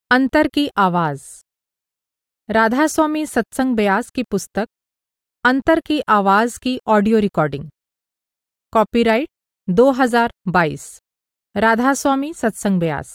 अंतर की आवाज। राधास्वामी सत्संग ब्यास की पुस्तक अंतर की आवाज की audio recording. Copyright 2022 Radhaswami Satsang Beas.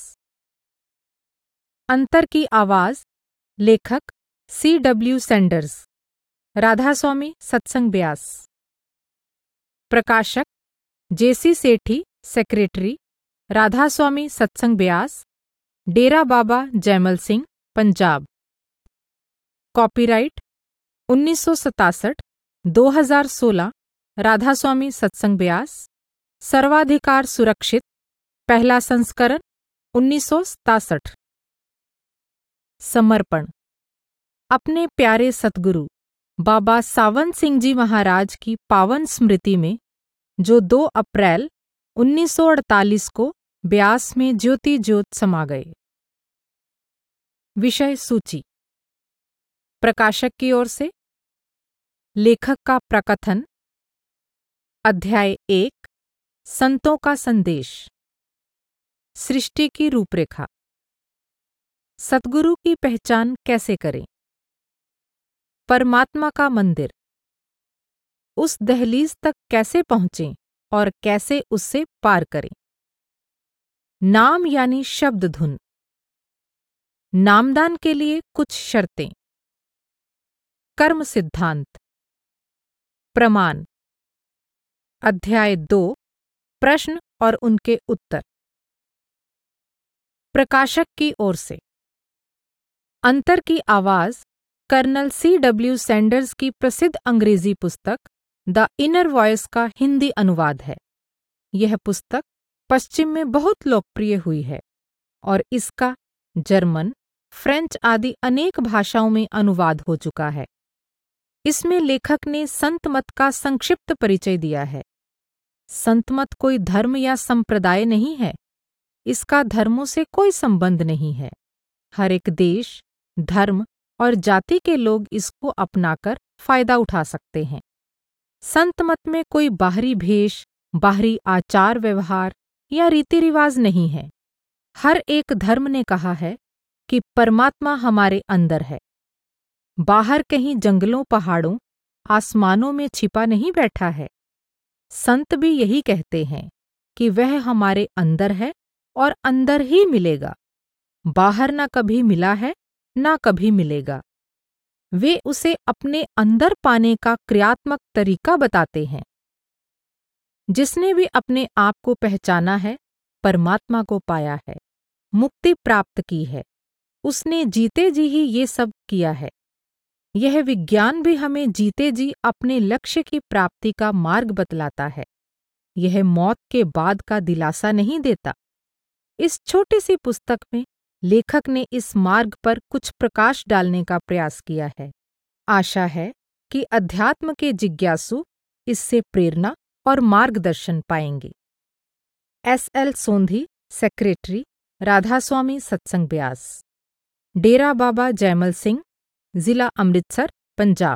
अंतर की आवाज। लेखक C.W. सेंडर्स। राधास्वामी सत्संग ब्यास। प्रकाशक J.C. सेठी, सेक्रेटरी, राधास्वामी सत्संग ब्यास, डेरा बाबा जैमल सिंह, पंजाब। कॉपीराइट 1967 2016 राधास्वामी सत्संग ब्यास। सर्वाधिकार सुरक्षित, पहला संस्करण 1967। समर्पण। अपने प्यारे सतगुरु बाबा सावंत सिंह जी महाराज की पावन स्मृति में, जो 2 अप्रैल 1948 को ब्यास में ज्योति ज्योत समा गए। विषय सूची। प्रकाशक की ओर से लेखक का प्रकथन। अध्याय 1, संतों का संदेश। सृष्टि की रूपरेखा। सतगुरु की पहचान कैसे करें। परमात्मा का मंदिर। उस दहलीज तक कैसे पहुंचें और कैसे उससे पार करें। नाम यानी शब्द धुन। नामदान के लिए कुछ शर्तें। कर्म सिद्धांत। प्रमाण। अध्याय 2, प्रश्न और उनके उत्तर। प्रकाशक की ओर से अंतर की आवाज कर्नल C.W. सेंडर्स की प्रसिद्ध अंग्रेजी पुस्तक द इनर वॉइस का हिंदी अनुवाद है। यह पुस्तक पश्चिम में बहुत लोकप्रिय हुई है और इसका जर्मन, फ्रेंच आदि अनेक भाषाओं में अनुवाद हो चुका है। इसमें लेखक ने संत मत का संक्षिप्त परिचय दिया है। संत मत कोई धर्म या संप्रदाय नहीं है। इसका धर्मों से कोई संबंध नहीं है। हर एक देश, धर्म और जाति के लोग इसको अपनाकर फायदा उठा सकते हैं। संत मत में कोई बाहरी भेष, बाहरी आचार व्यवहार या रीति रिवाज नहीं है। हर एक धर्म ने कहा है कि परमात्मा हमारे अंदर है। बाहर कहीं जंगलों, पहाड़ों, आसमानों में छिपा नहीं बैठा है। संत भी यही कहते हैं कि वह हमारे अंदर है और अंदर ही मिलेगा। बाहर ना कभी मिला है, ना कभी मिलेगा। वे उसे अपने अंदर पाने का क्रियात्मक तरीका बताते हैं। जिसने भी अपने आप को पहचाना है, परमात्मा को पाया है, मुक्ति प्राप्त की है, उसने जीते जी ही ये सब किया है। यह विज्ञान भी हमें जीते जी अपने लक्ष्य की प्राप्ति का मार्ग बतलाता है। यह मौत के बाद का दिलासा नहीं देता। इस छोटी सी पुस्तक में लेखक ने इस मार्ग पर कुछ प्रकाश डालने का प्रयास किया है। आशा है कि अध्यात्म के जिज्ञासु इससे प्रेरणा और मार्गदर्शन पाएंगे। S.L. सोंधी, सेक्रेटरी, राधास्वामी सत्संग ब्यास। डेरा बाबा जैमल सिंह, जिला अमृतसर, पंजाब।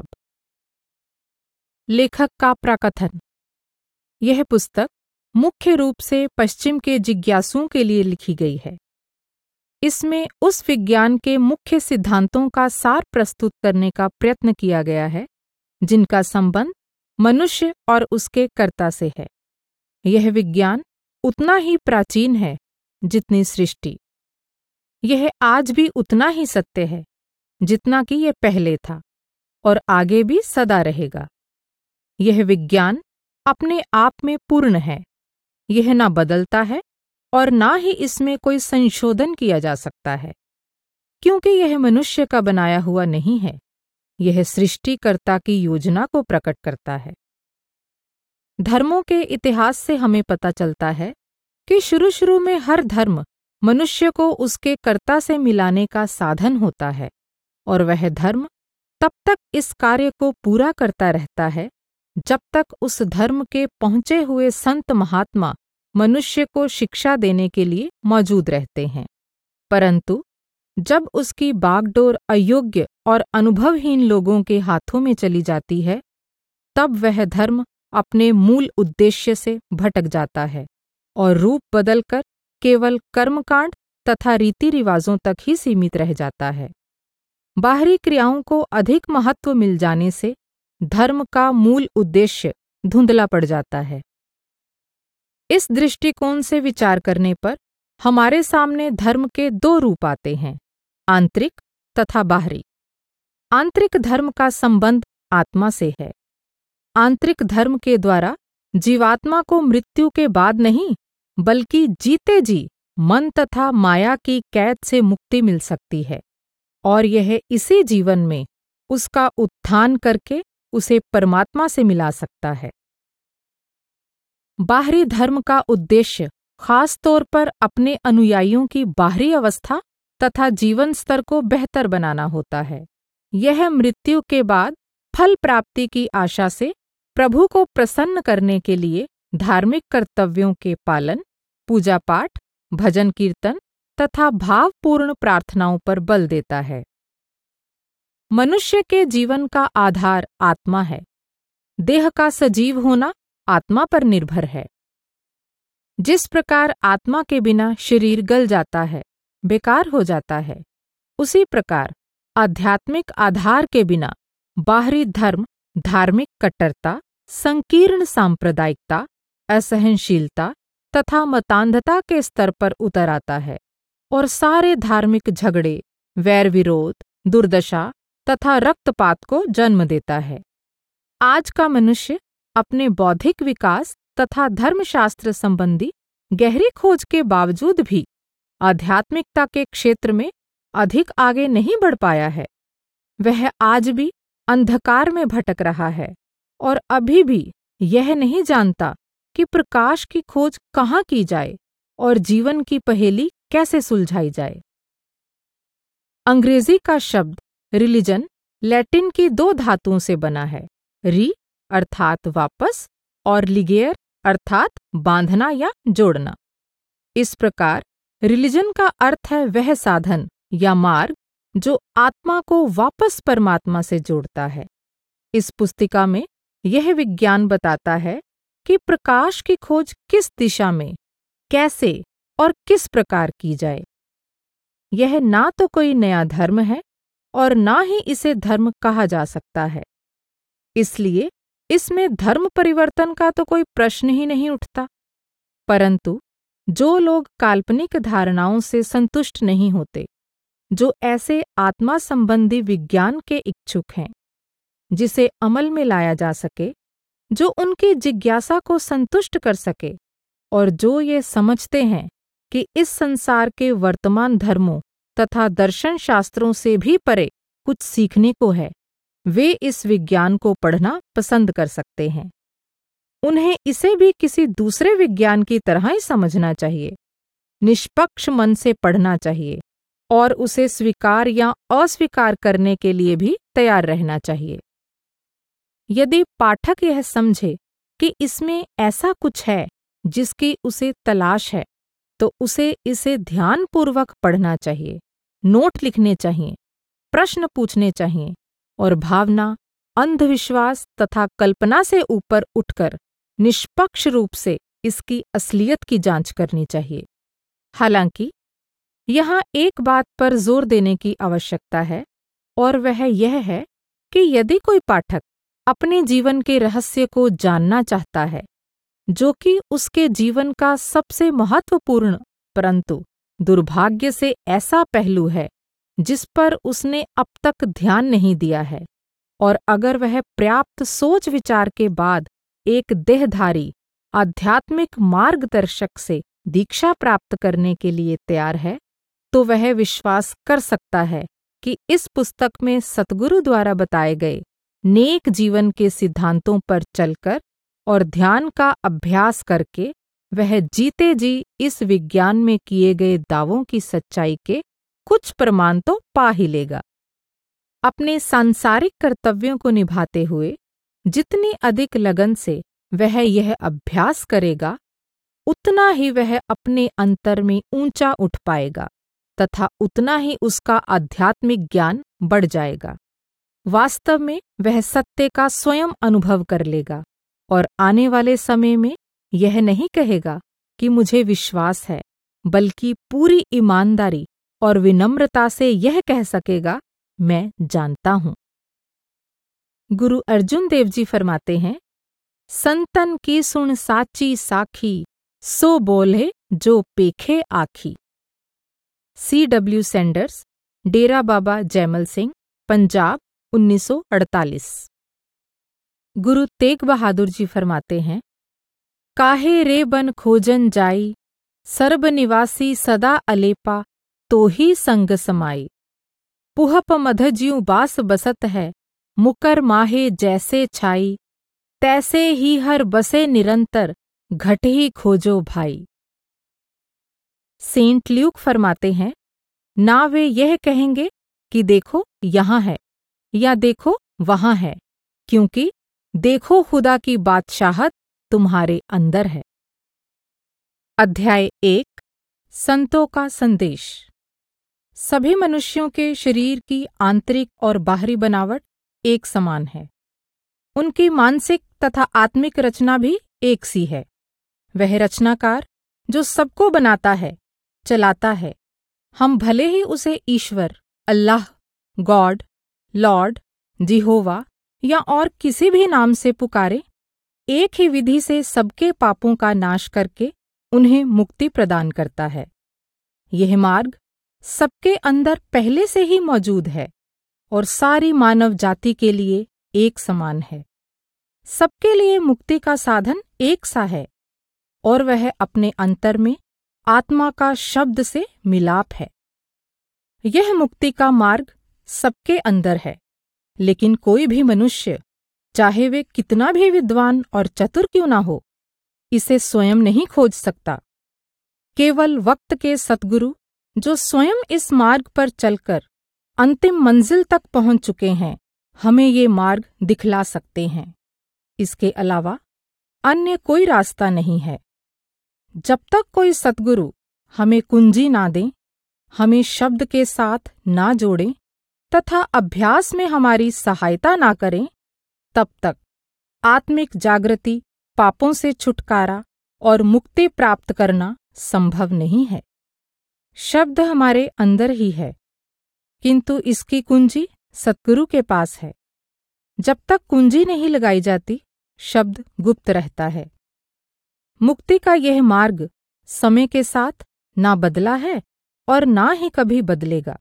लेखक का प्रकथन। यह पुस्तक मुख्य रूप से पश्चिम के जिज्ञासुओं के लिए लिखी गई है। इसमें उस विज्ञान के मुख्य सिद्धांतों का सार प्रस्तुत करने का प्रयत्न किया गया है जिनका संबंध मनुष्य और उसके कर्ता से है। यह विज्ञान उतना ही प्राचीन है जितनी सृष्टि। यह आज भी उतना ही सत्य है जितना कि यह पहले था और आगे भी सदा रहेगा। यह विज्ञान अपने आप में पूर्ण है। यह ना बदलता है और ना ही इसमें कोई संशोधन किया जा सकता है, क्योंकि यह मनुष्य का बनाया हुआ नहीं है। यह सृष्टिकर्ता की योजना को प्रकट करता है। धर्मों के इतिहास से हमें पता चलता है कि शुरू में हर धर्म मनुष्य को उसके कर्ता से मिलाने का साधन होता है और वह धर्म तब तक इस कार्य को पूरा करता रहता है जब तक उस धर्म के पहुँचे हुए संत महात्मा मनुष्य को शिक्षा देने के लिए मौजूद रहते हैं। परंतु जब उसकी बागडोर अयोग्य और अनुभवहीन लोगों के हाथों में चली जाती है, तब वह धर्म अपने मूल उद्देश्य से भटक जाता है और रूप बदलकर केवल कर्मकांड तथा रीति रिवाजों तक ही सीमित रह जाता है। बाहरी क्रियाओं को अधिक महत्व मिल जाने से धर्म का मूल उद्देश्य धुंधला पड़ जाता है। इस दृष्टिकोण से विचार करने पर हमारे सामने धर्म के दो रूप आते हैं, आंतरिक तथा बाहरी। आंतरिक धर्म का संबंध आत्मा से है। आंतरिक धर्म के द्वारा जीवात्मा को मृत्यु के बाद नहीं, बल्कि जीते जी मन तथा माया की कैद से मुक्ति मिल सकती है, और यह इसी जीवन में उसका उत्थान करके उसे परमात्मा से मिला सकता है। बाहरी धर्म का उद्देश्य खास तौर पर अपने अनुयायियों की बाहरी अवस्था तथा जीवन स्तर को बेहतर बनाना होता है। यह मृत्यु के बाद फल प्राप्ति की आशा से प्रभु को प्रसन्न करने के लिए धार्मिक कर्तव्यों के पालन, पूजा पाठ, भजन कीर्तन तथा भावपूर्ण प्रार्थनाओं पर बल देता है। मनुष्य के जीवन का आधार आत्मा है। देह का सजीव होना आत्मा पर निर्भर है। जिस प्रकार आत्मा के बिना शरीर गल जाता है, बेकार हो जाता है, उसी प्रकार आध्यात्मिक आधार के बिना बाहरी धर्म धार्मिक कट्टरता, संकीर्ण सांप्रदायिकता, असहनशीलता तथा मतान्धता के स्तर पर उतर आता है और सारे धार्मिक झगड़े, वैर विरोध, दुर्दशा तथा रक्तपात को जन्म देता है। आज का मनुष्य अपने बौद्धिक विकास तथा धर्मशास्त्र संबंधी गहरी खोज के बावजूद भी आध्यात्मिकता के क्षेत्र में अधिक आगे नहीं बढ़ पाया है। वह आज भी अंधकार में भटक रहा है और अभी भी यह नहीं जानता कि प्रकाश की खोज कहाँ की जाए और जीवन की पहेली कैसे सुलझाई जाए। अंग्रेजी का शब्द रिलीजन लैटिन की दो धातुओं से बना है, री अर्थात वापस और लिगेयर अर्थात बांधना या जोड़ना। इस प्रकार रिलीजन का अर्थ है वह साधन या मार्ग जो आत्मा को वापस परमात्मा से जोड़ता है। इस पुस्तिका में यह विज्ञान बताता है कि प्रकाश की खोज किस दिशा में, कैसे और किस प्रकार की जाए। यह ना तो कोई नया धर्म है और ना ही इसे धर्म कहा जा सकता है। इसलिए इसमें धर्म परिवर्तन का तो कोई प्रश्न ही नहीं उठता। परंतु जो लोग काल्पनिक धारणाओं से संतुष्ट नहीं होते, जो ऐसे आत्मा संबंधी विज्ञान के इच्छुक हैं जिसे अमल में लाया जा सके, जो उनकी जिज्ञासा को संतुष्ट कर सके, और जो ये समझते हैं कि इस संसार के वर्तमान धर्मों तथा दर्शन शास्त्रों से भी परे कुछ सीखने को है, वे इस विज्ञान को पढ़ना पसंद कर सकते हैं। उन्हें इसे भी किसी दूसरे विज्ञान की तरह ही समझना चाहिए, निष्पक्ष मन से पढ़ना चाहिए और उसे स्वीकार या अस्वीकार करने के लिए भी तैयार रहना चाहिए। यदि पाठक यह समझे कि इसमें ऐसा कुछ है जिसकी उसे तलाश है, तो उसे इसे ध्यानपूर्वक पढ़ना चाहिए, नोट लिखने चाहिए, प्रश्न पूछने चाहिए और भावना, अंधविश्वास तथा कल्पना से ऊपर उठकर निष्पक्ष रूप से इसकी असलियत की जांच करनी चाहिए। हालांकि यहाँ एक बात पर जोर देने की आवश्यकता है, और वह यह है कि यदि कोई पाठक अपने जीवन के रहस्य को जानना चाहता है, जो कि उसके जीवन का सबसे महत्वपूर्ण परंतु दुर्भाग्य से ऐसा पहलू है जिस पर उसने अब तक ध्यान नहीं दिया है, और अगर वह पर्याप्त सोच विचार के बाद एक देहधारी आध्यात्मिक मार्गदर्शक से दीक्षा प्राप्त करने के लिए तैयार है, तो वह विश्वास कर सकता है कि इस पुस्तक में सतगुरु द्वारा बताए गए नेक जीवन के सिद्धांतों पर चलकर और ध्यान का अभ्यास करके वह जीते जी इस विज्ञान में किए गए दावों की सच्चाई के कुछ प्रमाण तो पा ही लेगा। अपने सांसारिक कर्तव्यों को निभाते हुए जितनी अधिक लगन से वह यह अभ्यास करेगा, उतना ही वह अपने अंतर में ऊंचा उठ पाएगा तथा उतना ही उसका आध्यात्मिक ज्ञान बढ़ जाएगा। वास्तव में वह सत्य का स्वयं अनुभव कर लेगा और आने वाले समय में यह नहीं कहेगा कि मुझे विश्वास है, बल्कि पूरी ईमानदारी और विनम्रता से यह कह सकेगा, मैं जानता हूँ। गुरु अर्जुन देव जी फरमाते हैं, संतन की सुन साची साखी, सो बोले जो पेखे आखी। C.W. सेंडर्स, डेरा बाबा जैमल सिंह, पंजाब, 1948। गुरु तेग बहादुर जी फरमाते हैं, काहे रे बन खोजन जाई, सर्ब निवासी सदा अलेपा, तो ही संग समाई। पुहप मध ज्यों बास बसत है, मुकर माहे जैसे छाई, तैसे ही हर बसे निरंतर, घट ही खोजो भाई। सेंट ल्यूक फरमाते हैं, ना वे यह कहेंगे कि देखो यहाँ है या देखो वहाँ है, क्योंकि देखो खुदा की बादशाहत तुम्हारे अंदर है। अध्याय 1, संतों का संदेश। सभी मनुष्यों के शरीर की आंतरिक और बाहरी बनावट एक समान है। उनकी मानसिक तथा आत्मिक रचना भी एक सी है। वह रचनाकार जो सबको बनाता है, चलाता है, हम भले ही उसे ईश्वर, अल्लाह, गॉड, लॉर्ड, जिहोवा या और किसी भी नाम से पुकारें, एक ही विधि से सबके पापों का नाश करके उन्हें मुक्ति प्रदान करता है। यह मार्ग सबके अंदर पहले से ही मौजूद है और सारी मानव जाति के लिए एक समान है। सबके लिए मुक्ति का साधन एक सा है और वह अपने अंतर में आत्मा का शब्द से मिलाप है। यह मुक्ति का मार्ग सबके अंदर है, लेकिन कोई भी मनुष्य, चाहे वे कितना भी विद्वान और चतुर क्यों ना हो, इसे स्वयं नहीं खोज सकता। केवल वक्त के सद्गुरु जो स्वयं इस मार्ग पर चलकर अंतिम मंजिल तक पहुंच चुके हैं, हमें ये मार्ग दिखला सकते हैं। इसके अलावा अन्य कोई रास्ता नहीं है। जब तक कोई सद्गुरु हमें कुंजी ना दें, हमें शब्द के साथ ना जोड़ें तथा अभ्यास में हमारी सहायता ना करें, तब तक आत्मिक जागृति, पापों से छुटकारा और मुक्ति प्राप्त करना संभव नहीं है। शब्द हमारे अंदर ही है, किंतु इसकी कुंजी सद्गुरु के पास है। जब तक कुंजी नहीं लगाई जाती, शब्द गुप्त रहता है। मुक्ति का यह मार्ग समय के साथ ना बदला है और ना ही कभी बदलेगा।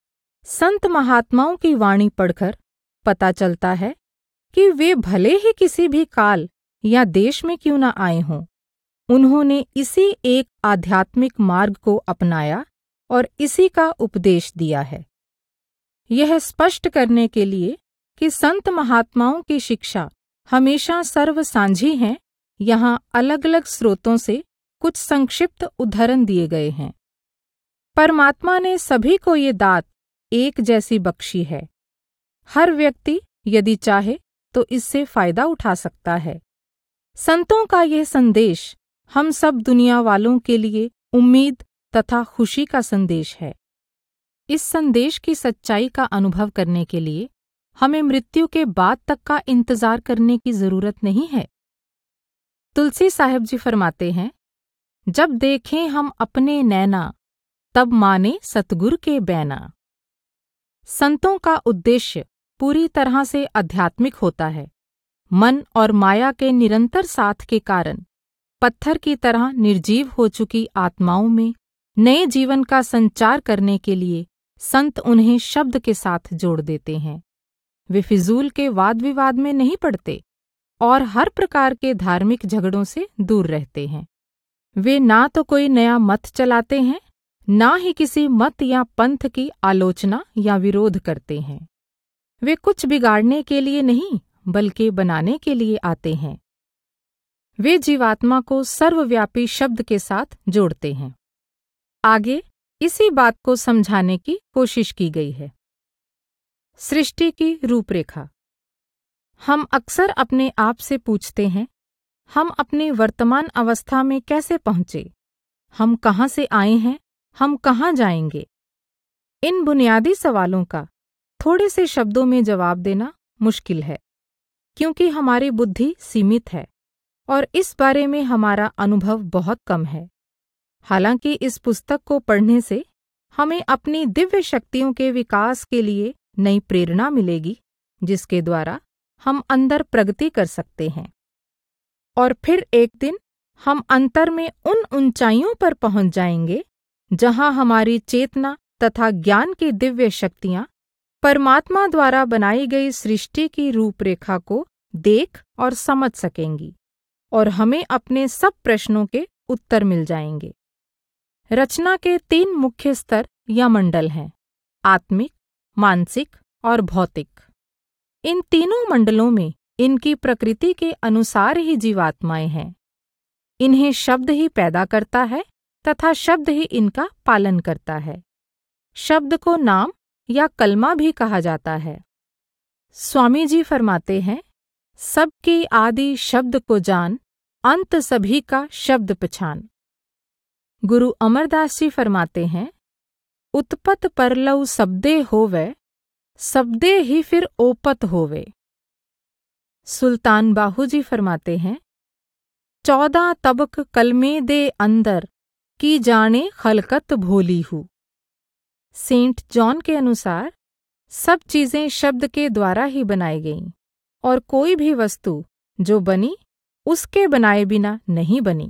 संत महात्माओं की वाणी पढ़कर पता चलता है कि वे भले ही किसी भी काल या देश में क्यों ना आए हों, उन्होंने इसी एक आध्यात्मिक मार्ग को अपनाया और इसी का उपदेश दिया है। यह स्पष्ट करने के लिए कि संत महात्माओं की शिक्षा हमेशा सर्वसांझी है, यहाँ अलग अलग स्रोतों से कुछ संक्षिप्त उद्धरण दिए गए हैं। परमात्मा ने सभी को ये दात एक जैसी बख्शी है। हर व्यक्ति यदि चाहे तो इससे फायदा उठा सकता है। संतों का यह संदेश हम सब दुनिया वालों के लिए उम्मीद तथा खुशी का संदेश है। इस संदेश की सच्चाई का अनुभव करने के लिए हमें मृत्यु के बाद तक का इंतजार करने की जरूरत नहीं है। तुलसी साहिब जी फरमाते हैं, जब देखें हम अपने नैना, तब माने सतगुर के बैना। संतों का उद्देश्य पूरी तरह से आध्यात्मिक होता है। मन और माया के निरंतर साथ के कारण पत्थर की तरह निर्जीव हो चुकी आत्माओं में नए जीवन का संचार करने के लिए संत उन्हें शब्द के साथ जोड़ देते हैं। वे फिजूल के वाद विवाद में नहीं पड़ते और हर प्रकार के धार्मिक झगड़ों से दूर रहते हैं। वे ना तो कोई नया मत चलाते हैं, ना ही किसी मत या पंथ की आलोचना या विरोध करते हैं। वे कुछ बिगाड़ने के लिए नहीं, बल्कि बनाने के लिए आते हैं। वे जीवात्मा को सर्वव्यापी शब्द के साथ जोड़ते हैं। आगे इसी बात को समझाने की कोशिश की गई है। सृष्टि की रूपरेखा। हम अक्सर अपने आप से पूछते हैं, हम अपनी वर्तमान अवस्था में कैसे पहुँचे? हम कहाँ से आए हैं? हम कहाँ जाएंगे? इन बुनियादी सवालों का थोड़े से शब्दों में जवाब देना मुश्किल है, क्योंकि हमारी बुद्धि सीमित है और इस बारे में हमारा अनुभव बहुत कम है। हालांकि इस पुस्तक को पढ़ने से हमें अपनी दिव्य शक्तियों के विकास के लिए नई प्रेरणा मिलेगी, जिसके द्वारा हम अंदर प्रगति कर सकते हैं। और फिर एक दिन हम अंतर में उन ऊंचाइयों पर पहुंच जाएंगे जहां हमारी चेतना तथा ज्ञान की दिव्य शक्तियां परमात्मा द्वारा बनाई गई सृष्टि की रूपरेखा को देख और समझ सकेंगी और हमें अपने सब प्रश्नों के उत्तर मिल जाएंगे। रचना के 3 मुख्य स्तर या मंडल हैं: आत्मिक, मानसिक और भौतिक। इन तीनों मंडलों में इनकी प्रकृति के अनुसार ही जीवात्माएं हैं। इन्हें शब्द ही पैदा करता है तथा शब्द ही इनका पालन करता है। शब्द को नाम या कलमा भी कहा जाता है। स्वामी जी फरमाते हैं, सबकी आदि शब्द को जान, अंत सभी का शब्द पहचान। गुरु अमरदास जी फरमाते हैं, उत्पत परलऊ शब्दे होवे, शब्दे ही फिर ओपत होवे। सुल्तान बाहू जी फरमाते हैं, 14 तबक कलमे दे अंदर, की जाने खलकत भोली हूँ। सेंट जॉन के अनुसार सब चीजें शब्द के द्वारा ही बनाई गईं और कोई भी वस्तु जो बनी उसके बनाए बिना नहीं बनी।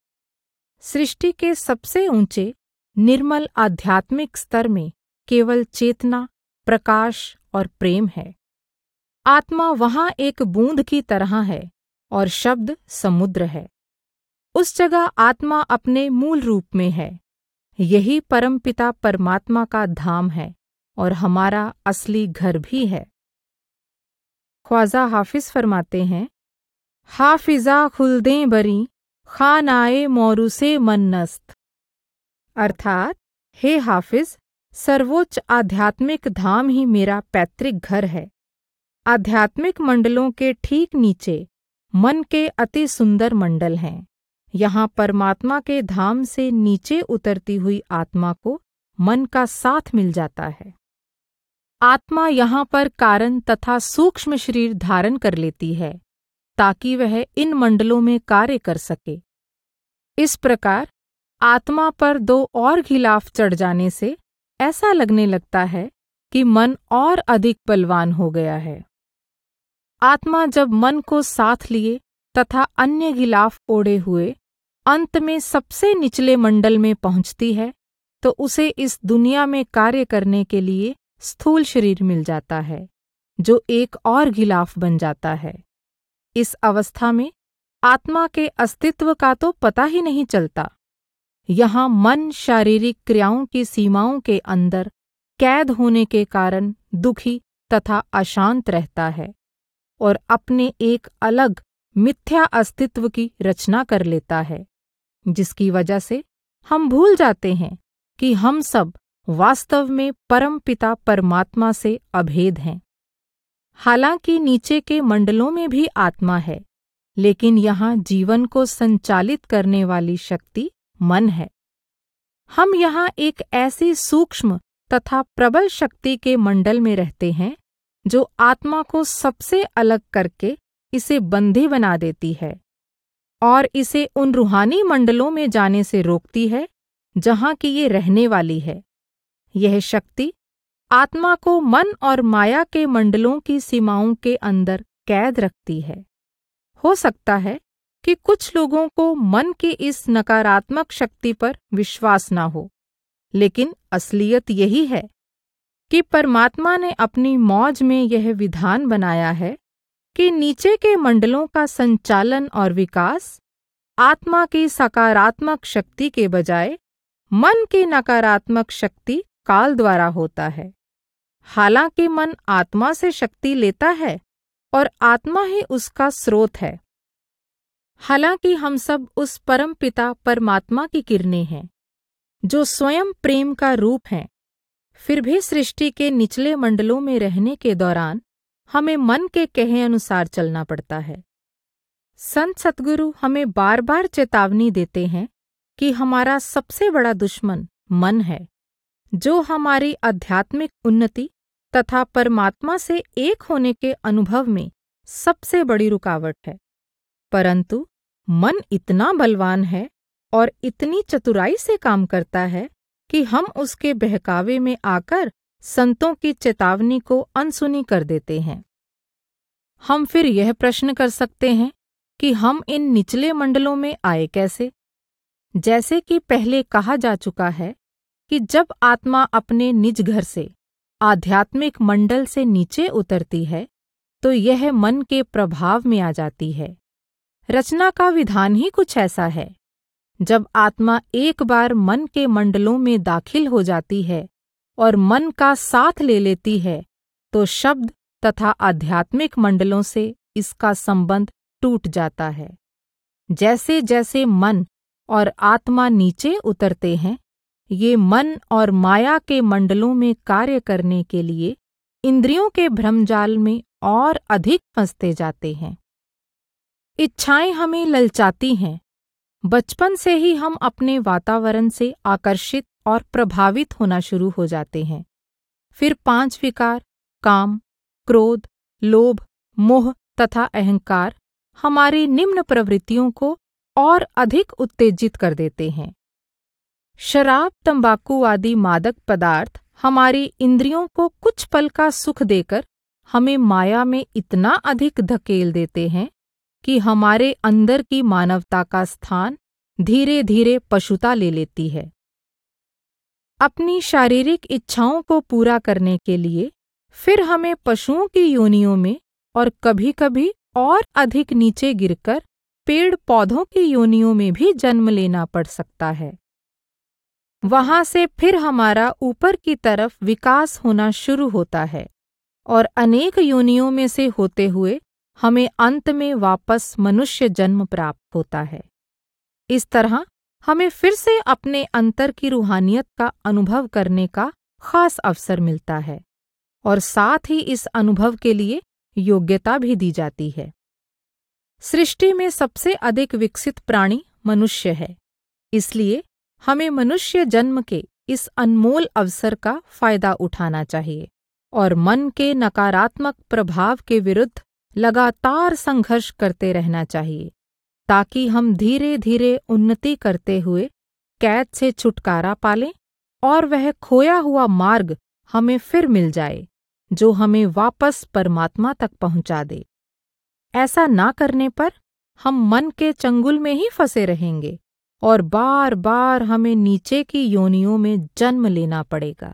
सृष्टि के सबसे ऊंचे निर्मल आध्यात्मिक स्तर में केवल चेतना, प्रकाश और प्रेम है। आत्मा वहाँ एक बूंद की तरह है और शब्द समुद्र है। उस जगह आत्मा अपने मूल रूप में है। यही परमपिता परमात्मा का धाम है और हमारा असली घर भी है। ख्वाजा हाफिज फरमाते हैं, हाफिजा खुल्दें बरी, खानाए मौरूसे मन्नस्त। अर्थात, हे हाफिज, सर्वोच्च आध्यात्मिक धाम ही मेरा पैतृक घर है। आध्यात्मिक मंडलों के ठीक नीचे मन के अति सुंदर मंडल हैं। यहाँ परमात्मा के धाम से नीचे उतरती हुई आत्मा को मन का साथ मिल जाता है। आत्मा यहाँ पर कारण तथा सूक्ष्म शरीर धारण कर लेती है ताकि वह इन मंडलों में कार्य कर सके। इस प्रकार आत्मा पर 2 और गिलाफ चढ़ जाने से ऐसा लगने लगता है कि मन और अधिक बलवान हो गया है। आत्मा जब मन को साथ लिए तथा अन्य गिलाफ ओढ़े हुए अंत में सबसे निचले मंडल में पहुंचती है तो उसे इस दुनिया में कार्य करने के लिए स्थूल शरीर मिल जाता है, जो एक और गिलाफ बन जाता है। इस अवस्था में आत्मा के अस्तित्व का तो पता ही नहीं चलता। यहाँ मन शारीरिक क्रियाओं की सीमाओं के अंदर कैद होने के कारण दुखी तथा अशांत रहता है और अपने एक अलग मिथ्या अस्तित्व की रचना कर लेता है, जिसकी वजह से हम भूल जाते हैं कि हम सब वास्तव में परम पिता परमात्मा से अभेद हैं। हालांकि नीचे के मंडलों में भी आत्मा है, लेकिन यहाँ जीवन को संचालित करने वाली शक्ति मन है। हम यहाँ एक ऐसी सूक्ष्म तथा प्रबल शक्ति के मंडल में रहते हैं जो आत्मा को सबसे अलग करके इसे बंधी बना देती है और इसे उन रूहानी मंडलों में जाने से रोकती है जहाँ की ये रहने वाली है। यह शक्ति आत्मा को मन और माया के मंडलों की सीमाओं के अंदर कैद रखती है। हो सकता है कि कुछ लोगों को मन की इस नकारात्मक शक्ति पर विश्वास ना हो, लेकिन असलियत यही है कि परमात्मा ने अपनी मौज में यह विधान बनाया है कि नीचे के मंडलों का संचालन और विकास आत्मा की सकारात्मक शक्ति के बजाय मन की नकारात्मक शक्ति काल द्वारा होता है। हालांकि मन आत्मा से शक्ति लेता है और आत्मा ही उसका स्रोत है। हालांकि हम सब उस परम पिता परमात्मा की किरणें हैं, जो स्वयं प्रेम का रूप हैं, फिर भी सृष्टि के निचले मंडलों में रहने के दौरान हमें मन के कहे अनुसार चलना पड़ता है। संत सतगुरु हमें बार बार चेतावनी देते हैं कि हमारा सबसे बड़ा दुश्मन मन है, जो हमारी आध्यात्मिक उन्नति तथा परमात्मा से एक होने के अनुभव में सबसे बड़ी रुकावट है। परंतु मन इतना बलवान है और इतनी चतुराई से काम करता है कि हम उसके बहकावे में आकर संतों की चेतावनी को अनसुनी कर देते हैं। हम फिर यह प्रश्न कर सकते हैं कि हम इन निचले मंडलों में आए कैसे? जैसे कि पहले कहा जा चुका है कि जब आत्मा अपने निज घर से आध्यात्मिक मंडल से नीचे उतरती है तो यह मन के प्रभाव में आ जाती है। रचना का विधान ही कुछ ऐसा है। जब आत्मा एक बार मन के मंडलों में दाखिल हो जाती है और मन का साथ ले लेती है तो शब्द तथा आध्यात्मिक मंडलों से इसका संबंध टूट जाता है। जैसे जैसे मन और आत्मा नीचे उतरते हैं, ये मन और माया के मंडलों में कार्य करने के लिए इंद्रियों के भ्रमजाल में और अधिक फंसते जाते हैं। इच्छाएं हमें ललचाती हैं। बचपन से ही हम अपने वातावरण से आकर्षित और प्रभावित होना शुरू हो जाते हैं। फिर 5 विकार काम, क्रोध, लोभ, मोह तथा अहंकार हमारी निम्न प्रवृत्तियों को और अधिक उत्तेजित कर देते हैं। शराब, तंबाकू आदि मादक पदार्थ हमारी इंद्रियों को कुछ पल का सुख देकर हमें माया में इतना अधिक धकेल देते हैं कि हमारे अंदर की मानवता का स्थान धीरे धीरे पशुता ले लेती है। अपनी शारीरिक इच्छाओं को पूरा करने के लिए फिर हमें पशुओं की योनियों में और कभी-कभी और अधिक नीचे गिरकर पेड़ पौधों की योनियों में भी जन्म लेना पड़ सकता है। वहां से फिर हमारा ऊपर की तरफ विकास होना शुरू होता है और अनेक योनियों में से होते हुए हमें अंत में वापस मनुष्य जन्म प्राप्त होता है। इस तरह हमें फिर से अपने अंतर की रूहानियत का अनुभव करने का खास अवसर मिलता है और साथ ही इस अनुभव के लिए योग्यता भी दी जाती है। सृष्टि में सबसे अधिक विकसित प्राणी मनुष्य है, इसलिए हमें मनुष्य जन्म के इस अनमोल अवसर का फायदा उठाना चाहिए और मन के नकारात्मक प्रभाव के विरुद्ध लगातार संघर्ष करते रहना चाहिए ताकि हम धीरे धीरे उन्नति करते हुए कैद से छुटकारा पालें और वह खोया हुआ मार्ग हमें फिर मिल जाए जो हमें वापस परमात्मा तक पहुंचा दे। ऐसा ना करने पर हम मन के चंगुल में ही फंसे रहेंगे और बार बार हमें नीचे की योनियों में जन्म लेना पड़ेगा।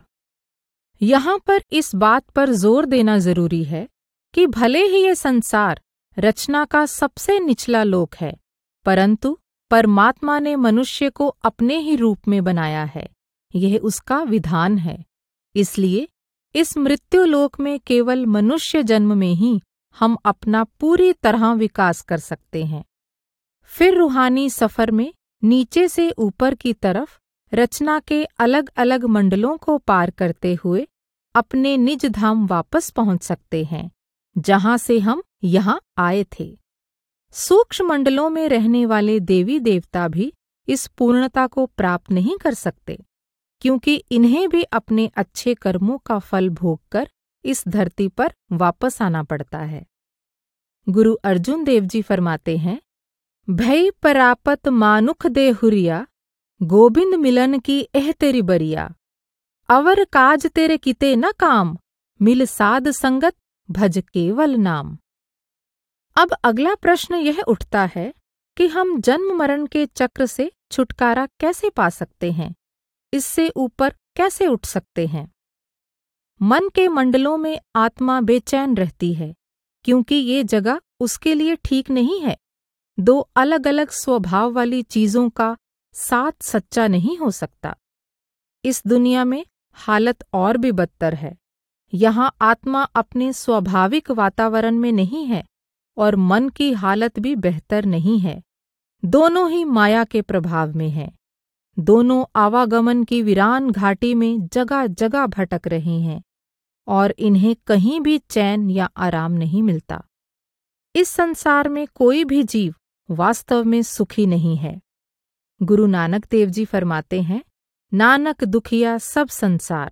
यहाँ पर इस बात पर जोर देना जरूरी है कि भले ही ये संसार रचना का सबसे निचला लोक है, परंतु परमात्मा ने मनुष्य को अपने ही रूप में बनाया है। यह उसका विधान है। इसलिए इस मृत्युलोक में केवल मनुष्य जन्म में ही हम अपना पूरी तरह विकास कर सकते हैं। फिर रूहानी सफर में नीचे से ऊपर की तरफ रचना के अलग अलग मंडलों को पार करते हुए अपने निज धाम वापस पहुंच सकते हैं, जहां से हम यहाँ आए थे। सूक्ष्म मंडलों में रहने वाले देवी देवता भी इस पूर्णता को प्राप्त नहीं कर सकते, क्योंकि इन्हें भी अपने अच्छे कर्मों का फल भोगकर इस धरती पर वापस आना पड़ता है। गुरु अर्जुन देव जी फरमाते हैं, भई परापत मानुख दे हुरिया, गोविंद मिलन की एह तेरी बरिया, अवर काज तेरे किते न काम, मिल साध संगत भज केवल नाम। अब अगला प्रश्न यह उठता है कि हम जन्म मरण के चक्र से छुटकारा कैसे पा सकते हैं, इससे ऊपर कैसे उठ सकते हैं। मन के मंडलों में आत्मा बेचैन रहती है, क्योंकि ये जगह उसके लिए ठीक नहीं है। 2 अलग अलग स्वभाव वाली चीजों का साथ सच्चा नहीं हो सकता। इस दुनिया में हालत और भी बदतर है। यहाँ आत्मा अपने स्वाभाविक वातावरण में नहीं है और मन की हालत भी बेहतर नहीं है। दोनों ही माया के प्रभाव में हैं। दोनों आवागमन की वीरान घाटी में जगह जगह भटक रहे हैं और इन्हें कहीं भी चैन या आराम नहीं मिलता। इस संसार में कोई भी जीव वास्तव में सुखी नहीं है। गुरु नानक देव जी फरमाते हैं, नानक दुखिया सब संसार।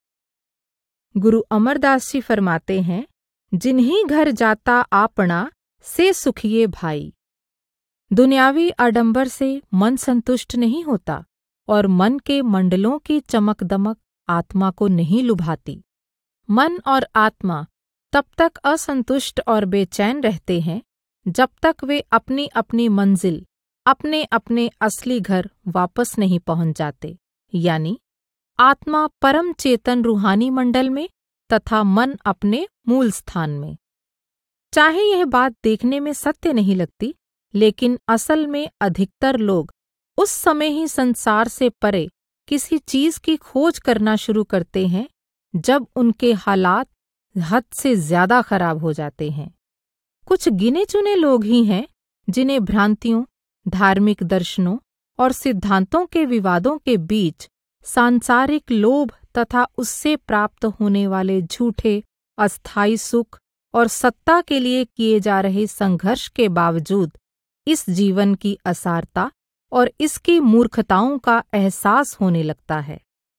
गुरु अमरदास जी फरमाते हैं, जिन्हीं घर जाता आपना से सुखिए भाई। दुनियावी आडंबर से मन संतुष्ट नहीं होता और मन के मंडलों की चमक दमक आत्मा को नहीं लुभाती। मन और आत्मा तब तक असंतुष्ट और बेचैन रहते हैं जब तक वे अपनी अपनी मंजिल, अपने अपने असली घर वापस नहीं पहुंच जाते, यानी आत्मा परम चेतन रूहानी मंडल में तथा मन अपने मूल स्थान में। चाहे यह बात देखने में सत्य नहीं लगती, लेकिन असल में अधिकतर लोग उस समय ही संसार से परे किसी चीज की खोज करना शुरू करते हैं जब उनके हालात हद से ज्यादा खराब हो जाते हैं। कुछ गिने चुने लोग ही हैं जिन्हें भ्रांतियों, धार्मिक दर्शनों और सिद्धांतों के विवादों के बीच सांसारिक लोभ तथा उससे प्राप्त होने वाले झूठे अस्थायी सुख और सत्ता के लिए किए जा रहे संघर्ष के बावजूद इस जीवन की असारता और इसकी मूर्खताओं का एहसास होने लगता है।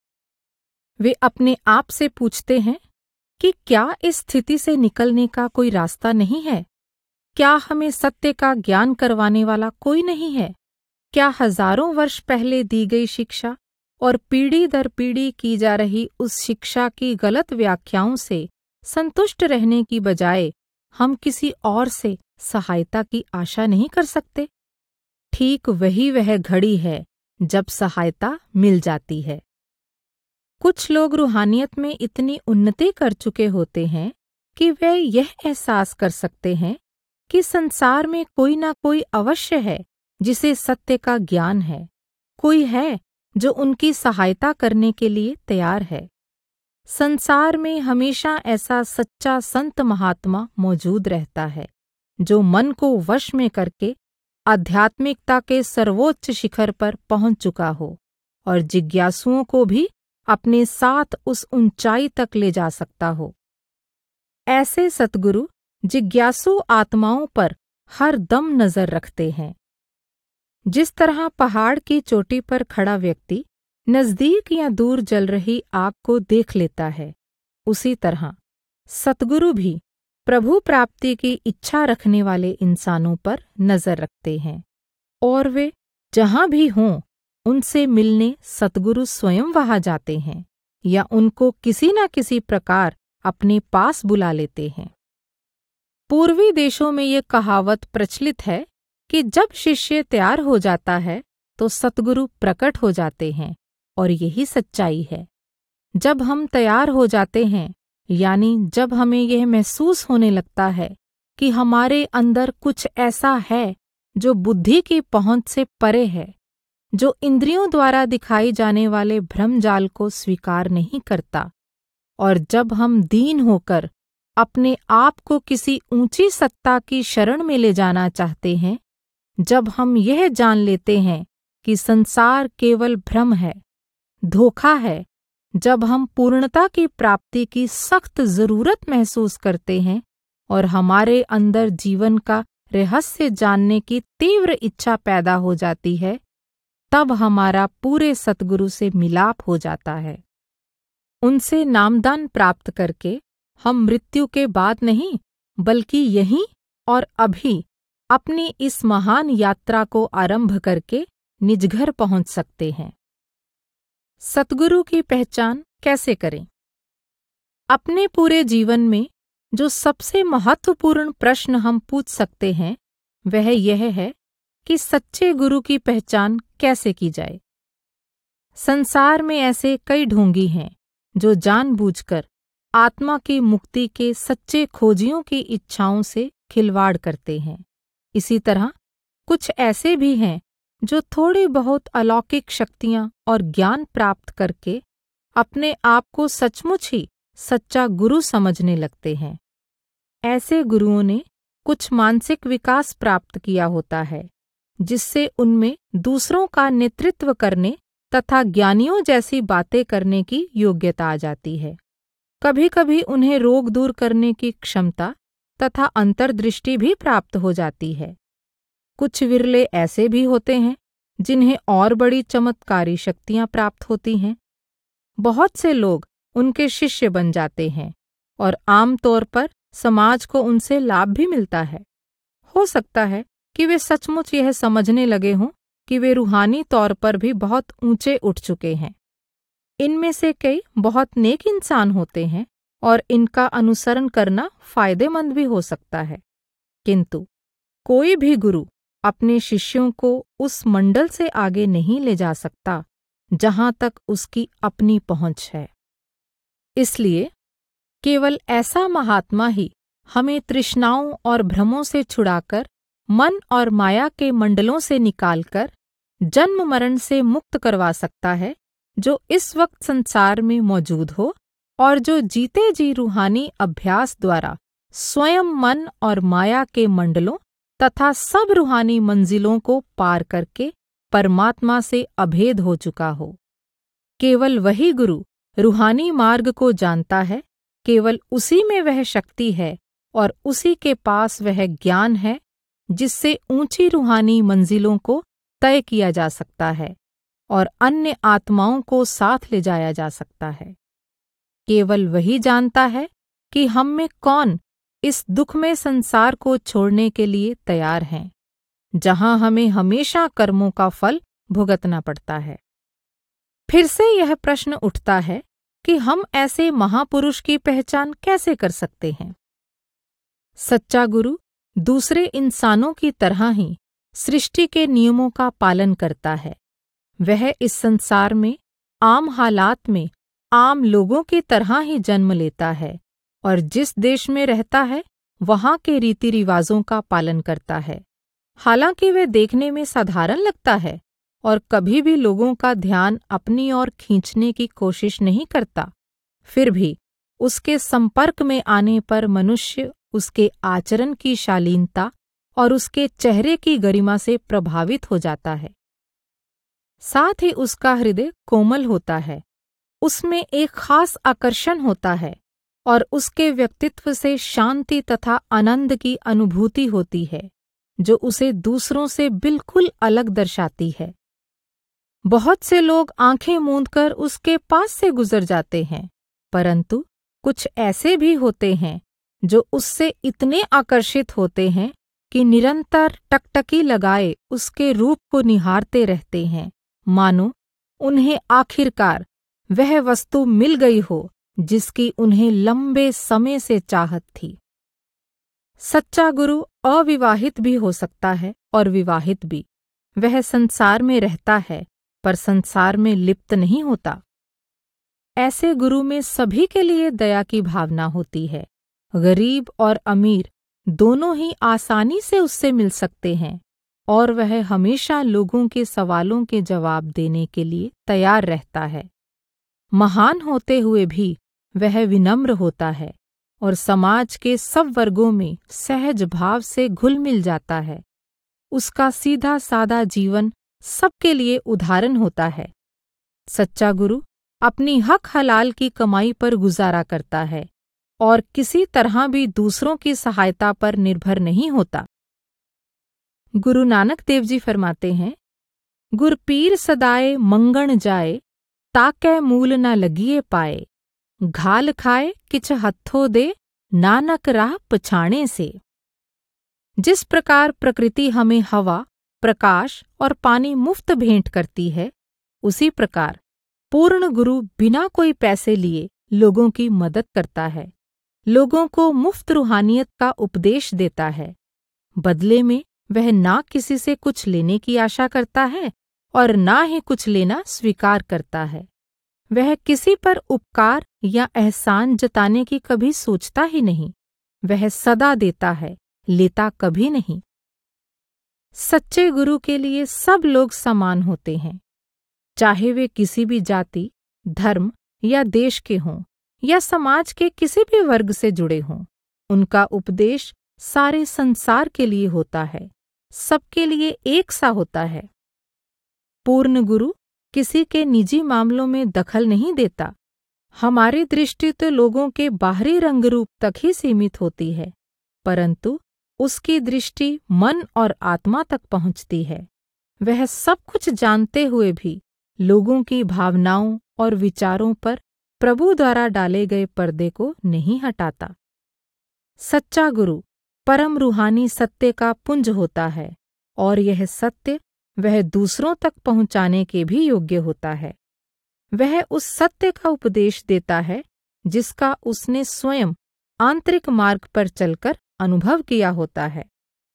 वे अपने आप से पूछते हैं कि क्या इस स्थिति से निकलने का कोई रास्ता नहीं है? क्या हमें सत्य का ज्ञान करवाने वाला कोई नहीं है? क्या हजारों वर्ष पहले दी गई शिक्षा और पीढ़ी दर पीढ़ी की जा रही उस शिक्षा की गलत व्याख्याओं से संतुष्ट रहने की बजाय हम किसी और से सहायता की आशा नहीं कर सकते? ठीक वह घड़ी है जब सहायता मिल जाती है। कुछ लोग रूहानियत में इतनी उन्नति कर चुके होते हैं कि वे यह एहसास कर सकते हैं कि संसार में कोई ना कोई अवश्य है जिसे सत्य का ज्ञान है, कोई है जो उनकी सहायता करने के लिए तैयार है। संसार में हमेशा ऐसा सच्चा संत महात्मा मौजूद रहता है जो मन को वश में करके आध्यात्मिकता के सर्वोच्च शिखर पर पहुंच चुका हो और जिज्ञासुओं को भी अपने साथ उस ऊंचाई तक ले जा सकता हो। ऐसे सतगुरु जिज्ञासु आत्माओं पर हर दम नजर रखते हैं। जिस तरह पहाड़ की चोटी पर खड़ा व्यक्ति नजदीक या दूर जल रही आग को देख लेता है, उसी तरह सतगुरु भी प्रभु प्राप्ति की इच्छा रखने वाले इंसानों पर नजर रखते हैं और वे जहां भी हों उनसे मिलने सतगुरु स्वयं वहां जाते हैं या उनको किसी न किसी प्रकार अपने पास बुला लेते हैं। पूर्वी देशों में ये कहावत प्रचलित है कि जब शिष्य तैयार हो जाता है तो सतगुरु प्रकट हो जाते हैं, और यही सच्चाई है। जब हम तैयार हो जाते हैं, यानी जब हमें यह महसूस होने लगता है कि हमारे अंदर कुछ ऐसा है जो बुद्धि की पहुंच से परे है, जो इंद्रियों द्वारा दिखाई जाने वाले भ्रमजाल को स्वीकार नहीं करता, और जब हम दीन होकर अपने आप को किसी ऊंची सत्ता की शरण में ले जाना चाहते हैं, जब हम यह जान लेते हैं कि संसार केवल भ्रम है, धोखा है, जब हम पूर्णता की प्राप्ति की सख्त जरूरत महसूस करते हैं और हमारे अंदर जीवन का रहस्य जानने की तीव्र इच्छा पैदा हो जाती है, तब हमारा पूरे सतगुरु से मिलाप हो जाता है। उनसे नामदान प्राप्त करके हम मृत्यु के बाद नहीं, बल्कि यहीं और अभी अपनी इस महान यात्रा को आरंभ करके निजघर पहुंच सकते हैं। सतगुरु की पहचान कैसे करें? अपने पूरे जीवन में जो सबसे महत्वपूर्ण प्रश्न हम पूछ सकते हैं वह यह है कि सच्चे गुरु की पहचान कैसे की जाए। संसार में ऐसे कई ढोंगी हैं जो जानबूझकर आत्मा की मुक्ति के सच्चे खोजियों की इच्छाओं से खिलवाड़ करते हैं। इसी तरह कुछ ऐसे भी हैं जो थोड़ी बहुत अलौकिक शक्तियां और ज्ञान प्राप्त करके अपने आप को सचमुच ही सच्चा गुरु समझने लगते हैं। ऐसे गुरुओं ने कुछ मानसिक विकास प्राप्त किया होता है जिससे उनमें दूसरों का नेतृत्व करने तथा ज्ञानियों जैसी बातें करने की योग्यता आ जाती है। कभी कभी उन्हें रोग दूर करने की क्षमता तथा अंतर्दृष्टि भी प्राप्त हो जाती है। कुछ विरले ऐसे भी होते हैं जिन्हें और बड़ी चमत्कारी शक्तियां प्राप्त होती हैं। बहुत से लोग उनके शिष्य बन जाते हैं और आम तौर पर समाज को उनसे लाभ भी मिलता है। हो सकता है कि वे सचमुच यह समझने लगे हों कि वे रूहानी तौर पर भी बहुत ऊंचे उठ चुके हैं। इनमें से कई बहुत नेक इंसान होते हैं और इनका अनुसरण करना फायदेमंद भी हो सकता है, किंतु कोई भी गुरु अपने शिष्यों को उस मंडल से आगे नहीं ले जा सकता जहां तक उसकी अपनी पहुंच है। इसलिए केवल ऐसा महात्मा ही हमें तृष्णाओं और भ्रमों से छुड़ाकर मन और माया के मंडलों से निकालकर जन्म मरण से मुक्त करवा सकता है, जो इस वक्त संसार में मौजूद हो और जो जीते जी रूहानी अभ्यास द्वारा स्वयं मन और माया के मंडलों तथा सब रूहानी मंजिलों को पार करके परमात्मा से अभेद हो चुका हो। केवल वही गुरु रूहानी मार्ग को जानता है, केवल उसी में वह शक्ति है और उसी के पास वह ज्ञान है जिससे ऊंची रूहानी मंजिलों को तय किया जा सकता है और अन्य आत्माओं को साथ ले जाया जा सकता है। केवल वही जानता है कि हम में कौन इस दुखमय संसार को छोड़ने के लिए तैयार हैं, जहां हमें हमेशा कर्मों का फल भुगतना पड़ता है। फिर से यह प्रश्न उठता है कि हम ऐसे महापुरुष की पहचान कैसे कर सकते हैं? सच्चा गुरु दूसरे इंसानों की तरह ही सृष्टि के नियमों का पालन करता है। वह इस संसार में आम हालात में आम लोगों की तरह ही जन्म लेता है और जिस देश में रहता है वहाँ के रीति रिवाजों का पालन करता है। हालांकि वह देखने में साधारण लगता है और कभी भी लोगों का ध्यान अपनी ओर खींचने की कोशिश नहीं करता, फिर भी उसके संपर्क में आने पर मनुष्य उसके आचरण की शालीनता और उसके चेहरे की गरिमा से प्रभावित हो जाता है। साथ ही उसका हृदय कोमल होता है, उसमें एक खास आकर्षण होता है और उसके व्यक्तित्व से शांति तथा आनंद की अनुभूति होती है, जो उसे दूसरों से बिल्कुल अलग दर्शाती है। बहुत से लोग आंखें मूंदकर उसके पास से गुजर जाते हैं, परंतु कुछ ऐसे भी होते हैं जो उससे इतने आकर्षित होते हैं कि निरंतर टकटकी लगाए उसके रूप को निहारते रहते हैं, मानो उन्हें आखिरकार वह वस्तु मिल गई हो जिसकी उन्हें लंबे समय से चाहत थी। सच्चा गुरु अविवाहित भी हो सकता है और विवाहित भी। वह संसार में रहता है पर संसार में लिप्त नहीं होता। ऐसे गुरु में सभी के लिए दया की भावना होती है। गरीब और अमीर दोनों ही आसानी से उससे मिल सकते हैं और वह हमेशा लोगों के सवालों के जवाब देने के लिए तैयार रहता है। महान होते हुए भी वह विनम्र होता है और समाज के सब वर्गों में सहज भाव से घुल मिल जाता है। उसका सीधा सादा जीवन सबके लिए उदाहरण होता है। सच्चा गुरु अपनी हक हलाल की कमाई पर गुजारा करता है और किसी तरह भी दूसरों की सहायता पर निर्भर नहीं होता। गुरु नानक देव जी फरमाते हैं, गुर पीर सदाए मंगण जाए, ताकै मूल न लगिए पाए, घाल खाए किछ हत्थों दे, नानक राह पछाणे से। जिस प्रकार प्रकृति हमें हवा, प्रकाश और पानी मुफ्त भेंट करती है, उसी प्रकार पूर्ण गुरु बिना कोई पैसे लिए लोगों की मदद करता है, लोगों को मुफ्त रूहानियत का उपदेश देता है। बदले में वह ना किसी से कुछ लेने की आशा करता है और ना ही कुछ लेना स्वीकार करता है। वह किसी पर उपकार या एहसान जताने की कभी सोचता ही नहीं। वह सदा देता है, लेता कभी नहीं। सच्चे गुरु के लिए सब लोग समान होते हैं, चाहे वे किसी भी जाति, धर्म या देश के हों या समाज के किसी भी वर्ग से जुड़े हों। उनका उपदेश सारे संसार के लिए होता है, सबके लिए एक सा होता है। पूर्ण गुरु किसी के निजी मामलों में दखल नहीं देता। हमारी दृष्टि तो लोगों के बाहरी रंग रूप तक ही सीमित होती है, परंतु उसकी दृष्टि मन और आत्मा तक पहुंचती है। वह सब कुछ जानते हुए भी लोगों की भावनाओं और विचारों पर प्रभु द्वारा डाले गए पर्दे को नहीं हटाता। सच्चा गुरु परम रूहानी सत्य का पुंज होता है और यह सत्य वह दूसरों तक पहुंचाने के भी योग्य होता है। वह उस सत्य का उपदेश देता है जिसका उसने स्वयं आंतरिक मार्ग पर चलकर अनुभव किया होता है।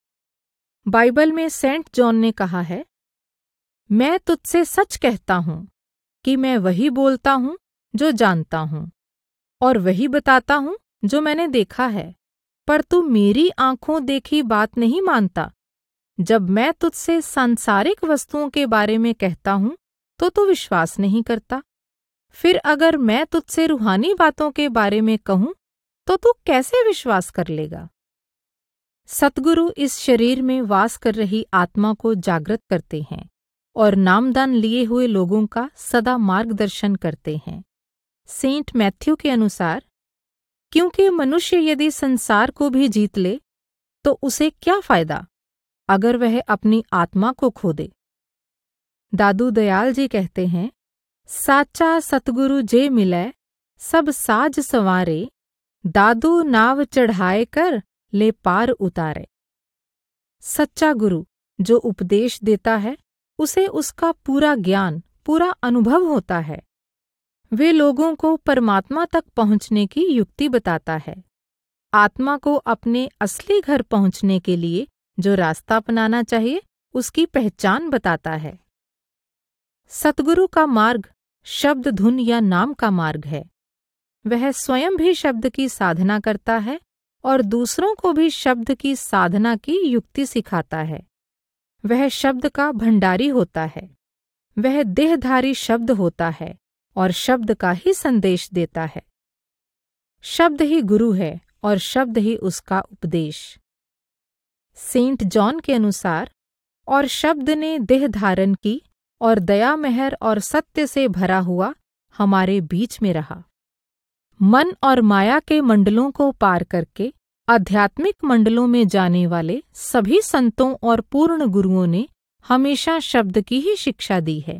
बाइबल में सेंट जॉन ने कहा है, मैं तुझसे सच कहता हूं कि मैं वही बोलता हूं जो जानता हूं और वही बताता हूं जो मैंने देखा है, पर तू मेरी आंखों देखी बात नहीं मानता। जब मैं तुझसे सांसारिक वस्तुओं के बारे में कहता हूं तो तू विश्वास नहीं करता। फिर अगर मैं तुझसे रूहानी बातों के बारे में कहूं तो तू कैसे विश्वास कर लेगा? सतगुरु इस शरीर में वास कर रही आत्मा को जागृत करते हैं और नामदान लिए हुए लोगों का सदा मार्गदर्शन करते हैं। सेंट मैथ्यू के अनुसार, क्योंकि मनुष्य यदि संसार को भी जीत ले तो उसे क्या फायदा अगर वह अपनी आत्मा को खो दे। दादू दयाल जी कहते हैं, साचा सतगुरु जे मिलै सब साज संवारे, दादू नाव चढ़ाए कर ले पार उतारे। सच्चा गुरु जो उपदेश देता है उसे उसका पूरा ज्ञान, पूरा अनुभव होता है। वे लोगों को परमात्मा तक पहुंचने की युक्ति बताता है। आत्मा को अपने असली घर पहुंचने के लिए जो रास्ता अपनाना चाहिए उसकी पहचान बताता है। सतगुरु का मार्ग शब्द धुन या नाम का मार्ग है। वह स्वयं भी शब्द की साधना करता है और दूसरों को भी शब्द की साधना की युक्ति सिखाता है। वह शब्द का भंडारी होता है। वह देहधारी शब्द होता है और शब्द का ही संदेश देता है। शब्द ही गुरु है और शब्द ही उसका उपदेश। सेंट जॉन के अनुसार, और शब्द ने देह धारण की और दया मेहर और सत्य से भरा हुआ हमारे बीच में रहा। मन और माया के मंडलों को पार करके आध्यात्मिक मंडलों में जाने वाले सभी संतों और पूर्ण गुरुओं ने हमेशा शब्द की ही शिक्षा दी है।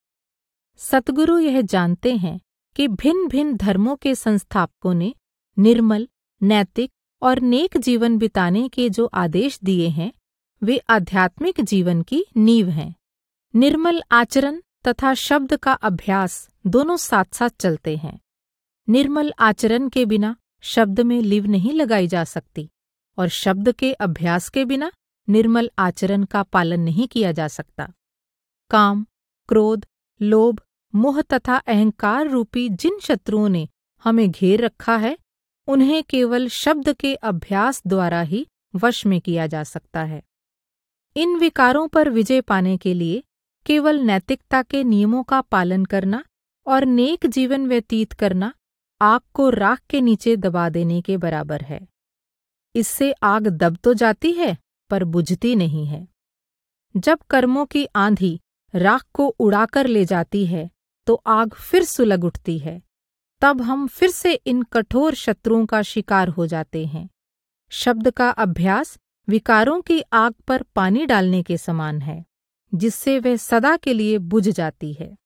सतगुरु यह जानते हैं कि भिन्न भिन्न धर्मों के संस्थापकों ने निर्मल, नैतिक और नेक जीवन बिताने के जो आदेश दिए हैं वे आध्यात्मिक जीवन की नींव हैं। निर्मल आचरण तथा शब्द का अभ्यास दोनों साथ साथ चलते हैं। निर्मल आचरण के बिना शब्द में लिव नहीं लगाई जा सकती और शब्द के अभ्यास के बिना निर्मल आचरण का पालन नहीं किया जा सकता। काम, क्रोध, लोभ, मोह तथा अहंकार रूपी जिन शत्रुओं ने हमें घेर रखा है उन्हें केवल शब्द के अभ्यास द्वारा ही वश में किया जा सकता है। इन विकारों पर विजय पाने के लिए केवल नैतिकता के नियमों का पालन करना और नेक जीवन व्यतीत करना आग को राख के नीचे दबा देने के बराबर है। इससे आग दब तो जाती है पर बुझती नहीं है। जब कर्मों की आंधी राख को उड़ाकर ले जाती है तो आग फिर सुलग उठती है। तब हम फिर से इन कठोर शत्रुओं का शिकार हो जाते हैं। शब्द का अभ्यास विकारों की आग पर पानी डालने के समान है, जिससे वह सदा के लिए बुझ जाती है।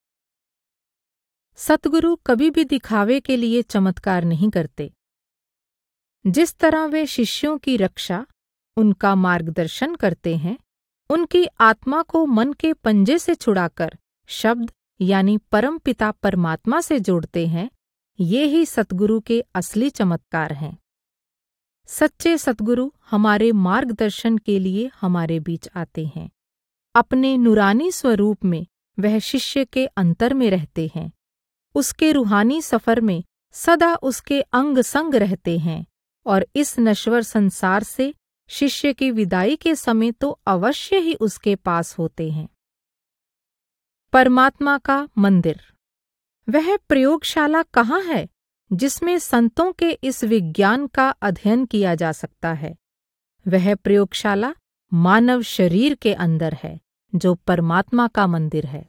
सतगुरु कभी भी दिखावे के लिए चमत्कार नहीं करते। जिस तरह वे शिष्यों की रक्षा, उनका मार्गदर्शन करते हैं, उनकी आत्मा को मन के पंजे से छुड़ाकर शब्द यानी परमपिता परमात्मा से जोड़ते हैं, ये ही सतगुरु के असली चमत्कार हैं। सच्चे सतगुरु हमारे मार्गदर्शन के लिए हमारे बीच आते हैं। अपने नूरानी स्वरूप में वह शिष्य के अंतर में रहते हैं। उसके रूहानी सफर में सदा उसके अंग संग रहते हैं और इस नश्वर संसार से शिष्य की विदाई के समय तो अवश्य ही उसके पास होते हैं। परमात्मा का मंदिर। वह प्रयोगशाला कहाँ है जिसमें संतों के इस विज्ञान का अध्ययन किया जा सकता है? वह प्रयोगशाला मानव शरीर के अंदर है, जो परमात्मा का मंदिर है।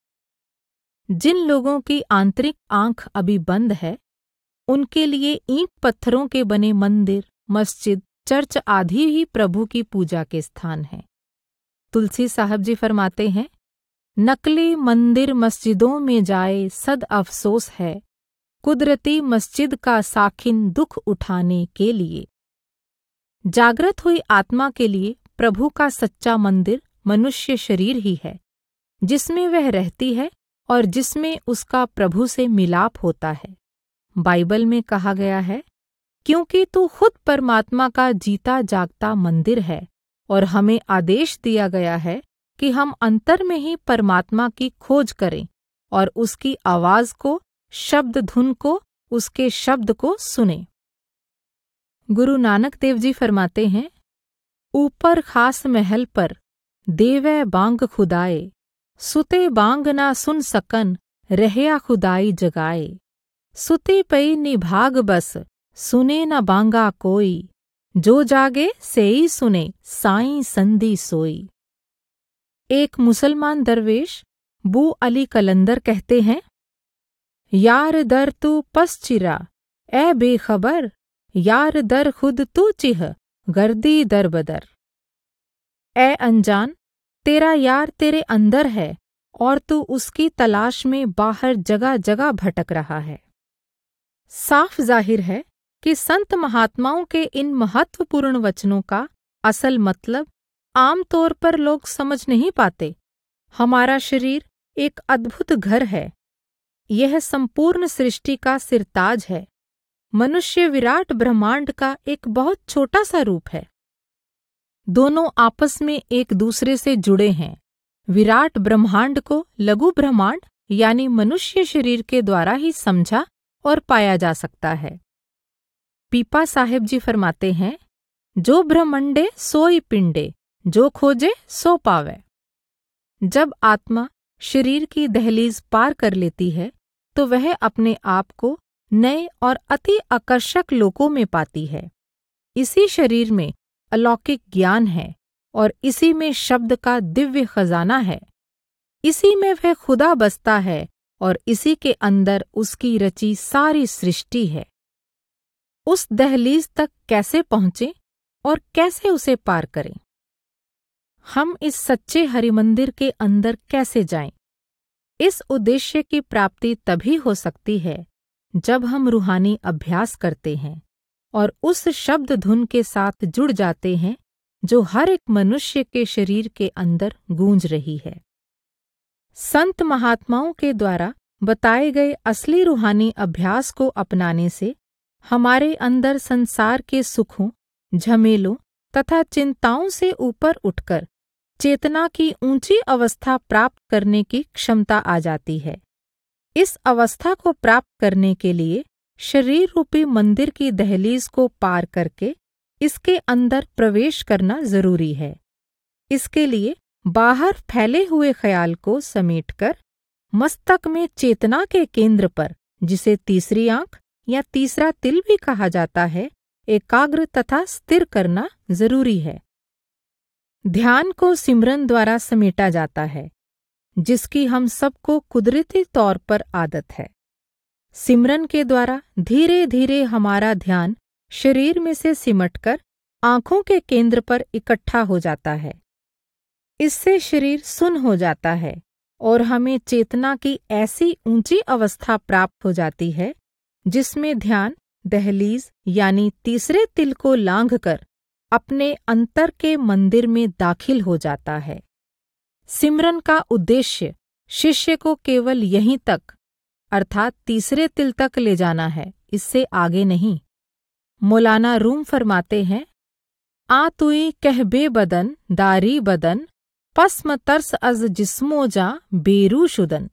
जिन लोगों की आंतरिक आंख अभी बंद है, उनके लिए ईंट पत्थरों के बने मंदिर, मस्जिद, चर्च आदि ही प्रभु की पूजा के स्थान हैं। तुलसी साहब जी फरमाते हैं, नकली मंदिर मस्जिदों में जाए सद अफसोस है, कुदरती मस्जिद का साखिन दुख उठाने के लिए। जागृत हुई आत्मा के लिए प्रभु का सच्चा मंदिर मनुष्य शरीर ही है, जिसमें वह रहती है और जिसमें उसका प्रभु से मिलाप होता है। बाइबल में कहा गया है, क्योंकि तू खुद परमात्मा का जीता जागता मंदिर है, और हमें आदेश दिया गया है कि हम अंतर में ही परमात्मा की खोज करें और उसकी आवाज को, शब्द धुन को, उसके शब्द को सुने। गुरु नानक देव जी फरमाते हैं, ऊपर खास महल पर देवै बांग खुदाए, सुते बांग ना सुन सकन, रहया खुदाई जगाए। सुते पई निभाग बस, सुने न बांगा कोई, जो जागे सेई सुने, साईं संधि सोई। एक मुसलमान दरवेश बू अली कलंदर कहते हैं, यार दर तू पसचिरा ए बेखबर, यार दर खुद तू चिह, गर्दी दर बदर। ए अनजान, तेरा यार तेरे अंदर है और तू उसकी तलाश में बाहर जगह जगह भटक रहा है। साफ जाहिर है कि संत महात्माओं के इन महत्वपूर्ण वचनों का असल मतलब आम तौर पर लोग समझ नहीं पाते। हमारा शरीर एक अद्भुत घर है। यह संपूर्ण सृष्टि का सिरताज है। मनुष्य विराट ब्रह्मांड का एक बहुत छोटा सा रूप है। दोनों आपस में एक दूसरे से जुड़े हैं। विराट ब्रह्मांड को लघु ब्रह्मांड यानी मनुष्य शरीर के द्वारा ही समझा और पाया जा सकता है। पीपा साहेब जी फरमाते हैं, जो ब्रह्मंडे सोई पिंडे, जो खोजे सो पावे। जब आत्मा शरीर की दहलीज पार कर लेती है तो वह अपने आप को नए और अति आकर्षक लोकों में पाती है। इसी शरीर में अलौकिक ज्ञान है और इसी में शब्द का दिव्य खजाना है। इसी में वह खुदा बसता है और इसी के अंदर उसकी रची सारी सृष्टि है। उस दहलीज तक कैसे पहुँचें और कैसे उसे पार करें? हम इस सच्चे हरिमंदिर के अंदर कैसे जाएं? इस उद्देश्य की प्राप्ति तभी हो सकती है जब हम रूहानी अभ्यास करते हैं और उस शब्द धुन के साथ जुड़ जाते हैं जो हर एक मनुष्य के शरीर के अंदर गूंज रही है। संत महात्माओं के द्वारा बताए गए असली रूहानी अभ्यास को अपनाने से हमारे अंदर संसार के सुखों, झमेलों तथा चिंताओं से ऊपर उठकर चेतना की ऊंची अवस्था प्राप्त करने की क्षमता आ जाती है। इस अवस्था को प्राप्त करने के लिए शरीर रूपी मंदिर की दहलीज को पार करके इसके अंदर प्रवेश करना जरूरी है। इसके लिए बाहर फैले हुए ख्याल को समेटकर मस्तक में चेतना के केंद्र पर, जिसे तीसरी आंख या तीसरा तिल भी कहा जाता है, एकाग्र तथा स्थिर करना जरूरी है। ध्यान को सिमरन द्वारा समेटा जाता है, जिसकी हम सबको कुदरती तौर पर आदत है। सिमरन के द्वारा धीरे धीरे हमारा ध्यान शरीर में से सिमटकर आंखों के केंद्र पर इकट्ठा हो जाता है। इससे शरीर सुन्न हो जाता है और हमें चेतना की ऐसी ऊंची अवस्था प्राप्त हो जाती है जिसमें ध्यान दहलीज यानी तीसरे तिल को लांघकर अपने अंतर के मंदिर में दाखिल हो जाता है। सिमरन का उद्देश्य शिष्य को केवल यहीं तक अर्थात तीसरे तिल तक ले जाना है, इससे आगे नहीं। मौलाना रूम फरमाते हैं, आ तुई कहबे बदन दारी बदन, पस्म तरस अज जिस्मो जा बेरू शुदन।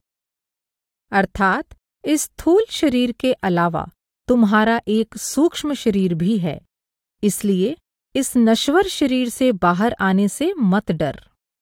अर्थात इस स्थूल शरीर के अलावा तुम्हारा एक सूक्ष्म शरीर भी है, इसलिए इस नश्वर शरीर से बाहर आने से मत डर।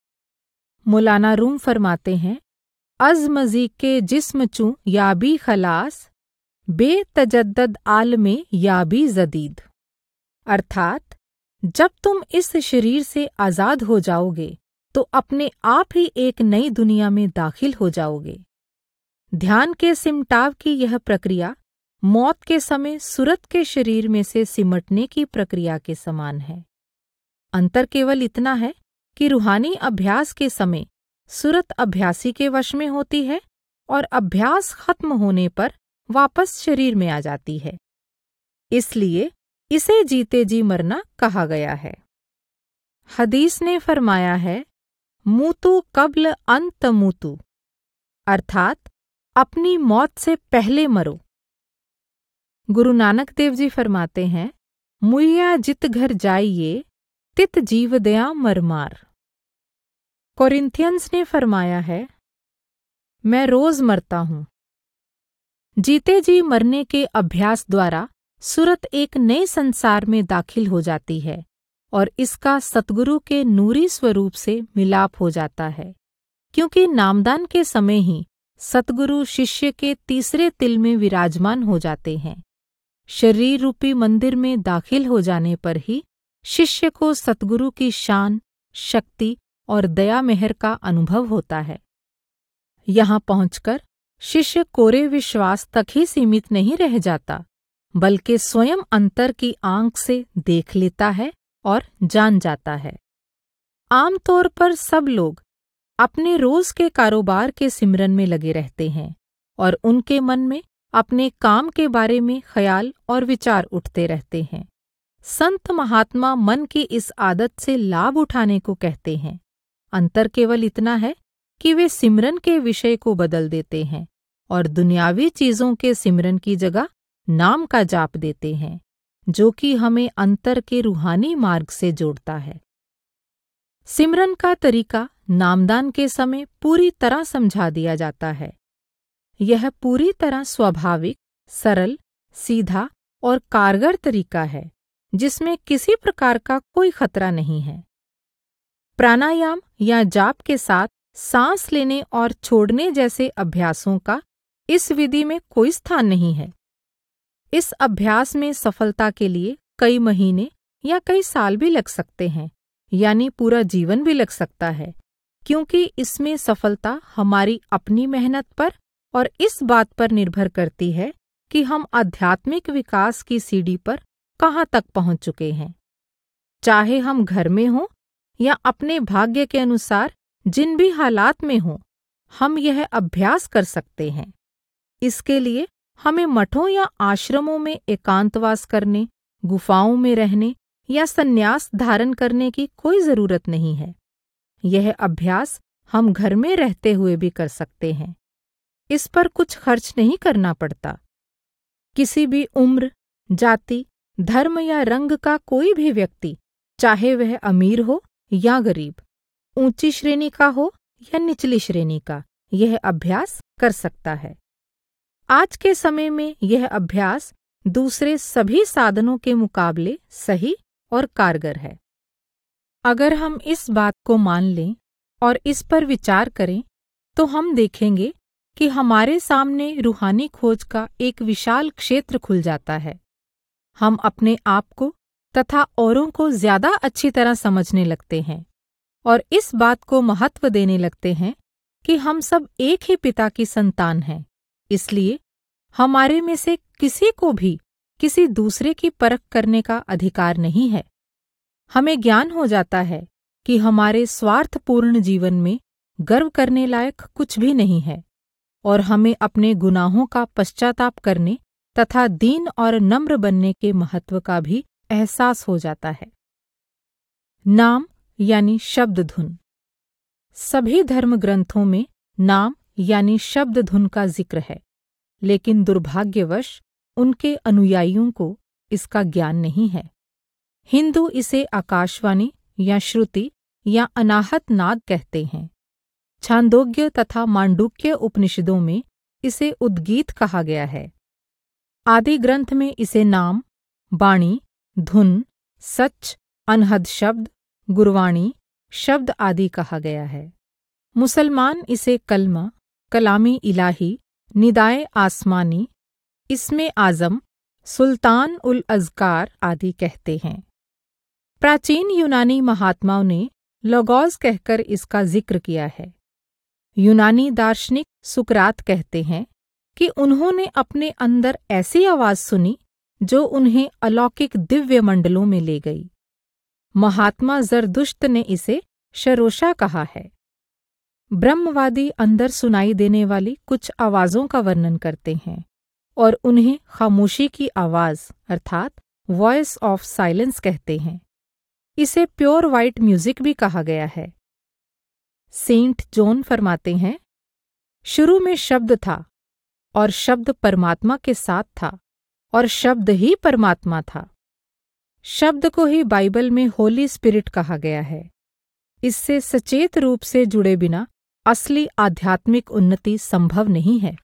मौलाना रूम फरमाते हैं, अज मजी के जिस्म चूं याबी खलास, बे तजद्दद आलमे याबी जदीद। अर्थात जब तुम इस शरीर से आज़ाद हो जाओगे तो अपने आप ही एक नई दुनिया में दाखिल हो जाओगे। ध्यान के सिमटाव की यह प्रक्रिया मौत के समय सूरत के शरीर में से सिमटने की प्रक्रिया के समान है। अंतर केवल इतना है कि रूहानी अभ्यास के समय सूरत अभ्यासी के वश में होती है और अभ्यास खत्म होने पर वापस शरीर में आ जाती है। इसलिए इसे जीते जी मरना कहा गया है। हदीस ने फरमाया है, मूतु कब्ल अंत मूतु, अर्थात अपनी मौत से पहले मरो। गुरु नानक देव जी फरमाते हैं, मुइया जित घर जाइए तित जीव दया मरमार। कोरिन्थियंस ने फरमाया है, मैं रोज मरता हूँ। जीते जी मरने के अभ्यास द्वारा सुरत एक नए संसार में दाखिल हो जाती है और इसका सतगुरु के नूरी स्वरूप से मिलाप हो जाता है, क्योंकि नामदान के समय ही सतगुरु शिष्य के तीसरे तिल में विराजमान हो जाते हैं। शरीर रूपी मंदिर में दाखिल हो जाने पर ही शिष्य को सतगुरु की शान, शक्ति और दया मेहर का अनुभव होता है। यहाँ पहुंचकर शिष्य कोरे विश्वास तक ही सीमित नहीं रह जाता, बल्कि स्वयं अंतर की आंख से देख लेता है और जान जाता है। आमतौर पर सब लोग अपने रोज के कारोबार के सिमरन में लगे रहते हैं और उनके मन में अपने काम के बारे में ख्याल और विचार उठते रहते हैं। संत महात्मा मन की इस आदत से लाभ उठाने को कहते हैं। अंतर केवल इतना है कि वे सिमरन के विषय को बदल देते हैं और दुनियावी चीजों के सिमरन की जगह नाम का जाप देते हैं, जो कि हमें अंतर के रूहानी मार्ग से जोड़ता है। सिमरन का तरीका नामदान के समय पूरी तरह समझा दिया जाता है। यह पूरी तरह स्वाभाविक, सरल, सीधा और कारगर तरीका है, जिसमें किसी प्रकार का कोई खतरा नहीं है। प्राणायाम या जाप के साथ सांस लेने और छोड़ने जैसे अभ्यासों का इस विधि में कोई स्थान नहीं है। इस अभ्यास में सफलता के लिए कई महीने या कई साल भी लग सकते हैं, यानी पूरा जीवन भी लग सकता है, क्योंकि इसमें सफलता हमारी अपनी मेहनत पर और इस बात पर निर्भर करती है कि हम आध्यात्मिक विकास की सीढ़ी पर कहाँ तक पहुँच चुके हैं। चाहे हम घर में हों या अपने भाग्य के अनुसार जिन भी हालात में हों, हम यह अभ्यास कर सकते हैं। इसके लिए हमें मठों या आश्रमों में एकांतवास करने, गुफाओं में रहने या संन्यास धारण करने की कोई जरूरत नहीं है। यह अभ्यास हम घर में रहते हुए भी कर सकते हैं। इस पर कुछ खर्च नहीं करना पड़ता। किसी भी उम्र, जाति, धर्म या रंग का कोई भी व्यक्ति, चाहे वह अमीर हो या गरीब, ऊंची श्रेणी का हो या निचली श्रेणी का, यह अभ्यास कर सकता है। आज के समय में यह अभ्यास दूसरे सभी साधनों के मुकाबले सही और कारगर है। अगर हम इस बात को मान लें और इस पर विचार करें, तो हम देखेंगे कि हमारे सामने रूहानी खोज का एक विशाल क्षेत्र खुल जाता है। हम अपने आप को तथा औरों को ज्यादा अच्छी तरह समझने लगते हैं और इस बात को महत्व देने लगते हैं कि हम सब एक ही पिता की संतान हैं। इसलिए हमारे में से किसी को भी किसी दूसरे की परख करने का अधिकार नहीं है। हमें ज्ञान हो जाता है कि हमारे स्वार्थपूर्ण जीवन में गर्व करने लायक कुछ भी नहीं है और हमें अपने गुनाहों का पश्चाताप करने तथा दीन और नम्र बनने के महत्व का भी एहसास हो जाता है। नाम यानी शब्द धुन। सभी धर्म ग्रंथों में नाम यानी शब्द धुन का जिक्र है, लेकिन दुर्भाग्यवश उनके अनुयायियों को इसका ज्ञान नहीं है। हिंदू इसे आकाशवाणी या श्रुति या अनाहत नाद कहते हैं। छांदोग्य तथा मांडुक्य उपनिषदों में इसे उद्गीत कहा गया है। आदि ग्रंथ में इसे नाम, बाणी, धुन, सच, अनहद शब्द, गुरवाणी शब्द आदि कहा गया है। मुसलमान इसे कलमा, कलामी इलाही, निदाए आसमानी, इसमें आज़म, सुल्तान उल अज़कार आदि कहते हैं। प्राचीन यूनानी महात्माओं ने लोगोस कहकर इसका जिक्र किया है। यूनानी दार्शनिक सुकरात कहते हैं कि उन्होंने अपने अंदर ऐसी आवाज सुनी जो उन्हें अलौकिक दिव्य मंडलों में ले गई। महात्मा जरदुश्त ने इसे शरोशा कहा है। ब्रह्मवादी अंदर सुनाई देने वाली कुछ आवाज़ों का वर्णन करते हैं और उन्हें खामोशी की आवाज़ अर्थात वॉइस ऑफ साइलेंस कहते हैं। इसे प्योर वाइट म्यूजिक भी कहा गया है। सेंट जॉन फरमाते हैं, शुरू में शब्द था और शब्द परमात्मा के साथ था और शब्द ही परमात्मा था। शब्द को ही बाइबल में होली स्पिरिट कहा गया है। इससे सचेत रूप से जुड़े बिना असली आध्यात्मिक उन्नति संभव नहीं है।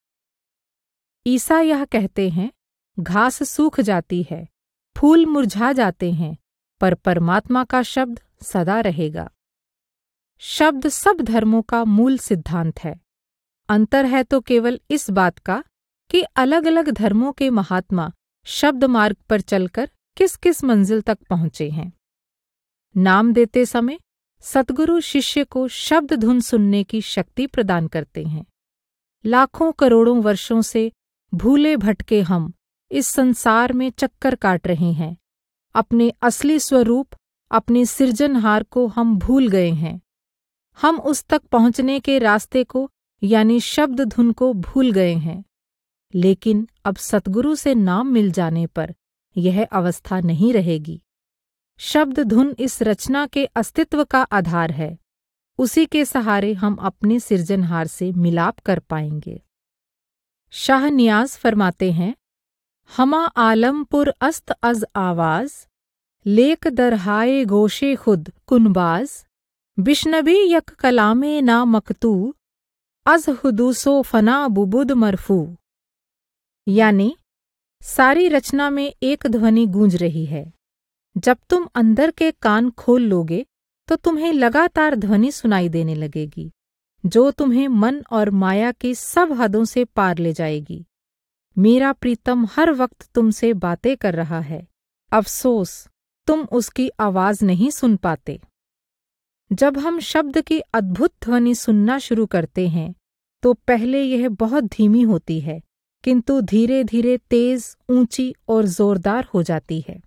ईसा यह कहते हैं, घास सूख जाती है, फूल मुरझा जाते हैं, पर परमात्मा का शब्द सदा रहेगा। शब्द सब धर्मों का मूल सिद्धांत है। अंतर है तो केवल इस बात का कि अलग अलग धर्मों के महात्मा शब्द मार्ग पर चलकर किस किस मंजिल तक पहुंचे हैं। नाम देते समय सद्गुरु शिष्य को शब्द धुन सुनने की शक्ति प्रदान करते हैं। लाखों करोड़ों वर्षों से भूले भटके हम इस संसार में चक्कर काट रहे हैं। अपने असली स्वरूप, अपने सृजनहार को हम भूल गए हैं। हम उस तक पहुंचने के रास्ते को यानी शब्द धुन को भूल गए हैं। लेकिन अब सद्गुरु से नाम मिल जाने पर यह अवस्था नहीं रहेगी। शब्द धुन इस रचना के अस्तित्व का आधार है। उसी के सहारे हम अपने सृजनहार से मिलाप कर पाएंगे। शाह नियाज फरमाते हैं, हमा आलमपुर अस्त अज आवाज, लेक दरहाए गोशे खुद कुनबाज, बिश्नबी यक कलामे ना मकतू, अज हुदूसो फना बुबुद मरफू। यानी सारी रचना में एक ध्वनि गूंज रही है। जब तुम अंदर के कान खोल लोगे तो तुम्हें लगातार ध्वनि सुनाई देने लगेगी, जो तुम्हें मन और माया की सब हदों से पार ले जाएगी। मेरा प्रीतम हर वक्त तुमसे बातें कर रहा है, अफसोस तुम उसकी आवाज नहीं सुन पाते। जब हम शब्द की अद्भुत ध्वनि सुनना शुरू करते हैं तो पहले यह बहुत धीमी होती है, किंतु धीरे धीरे तेज, ऊंची और जोरदार हो जाती है।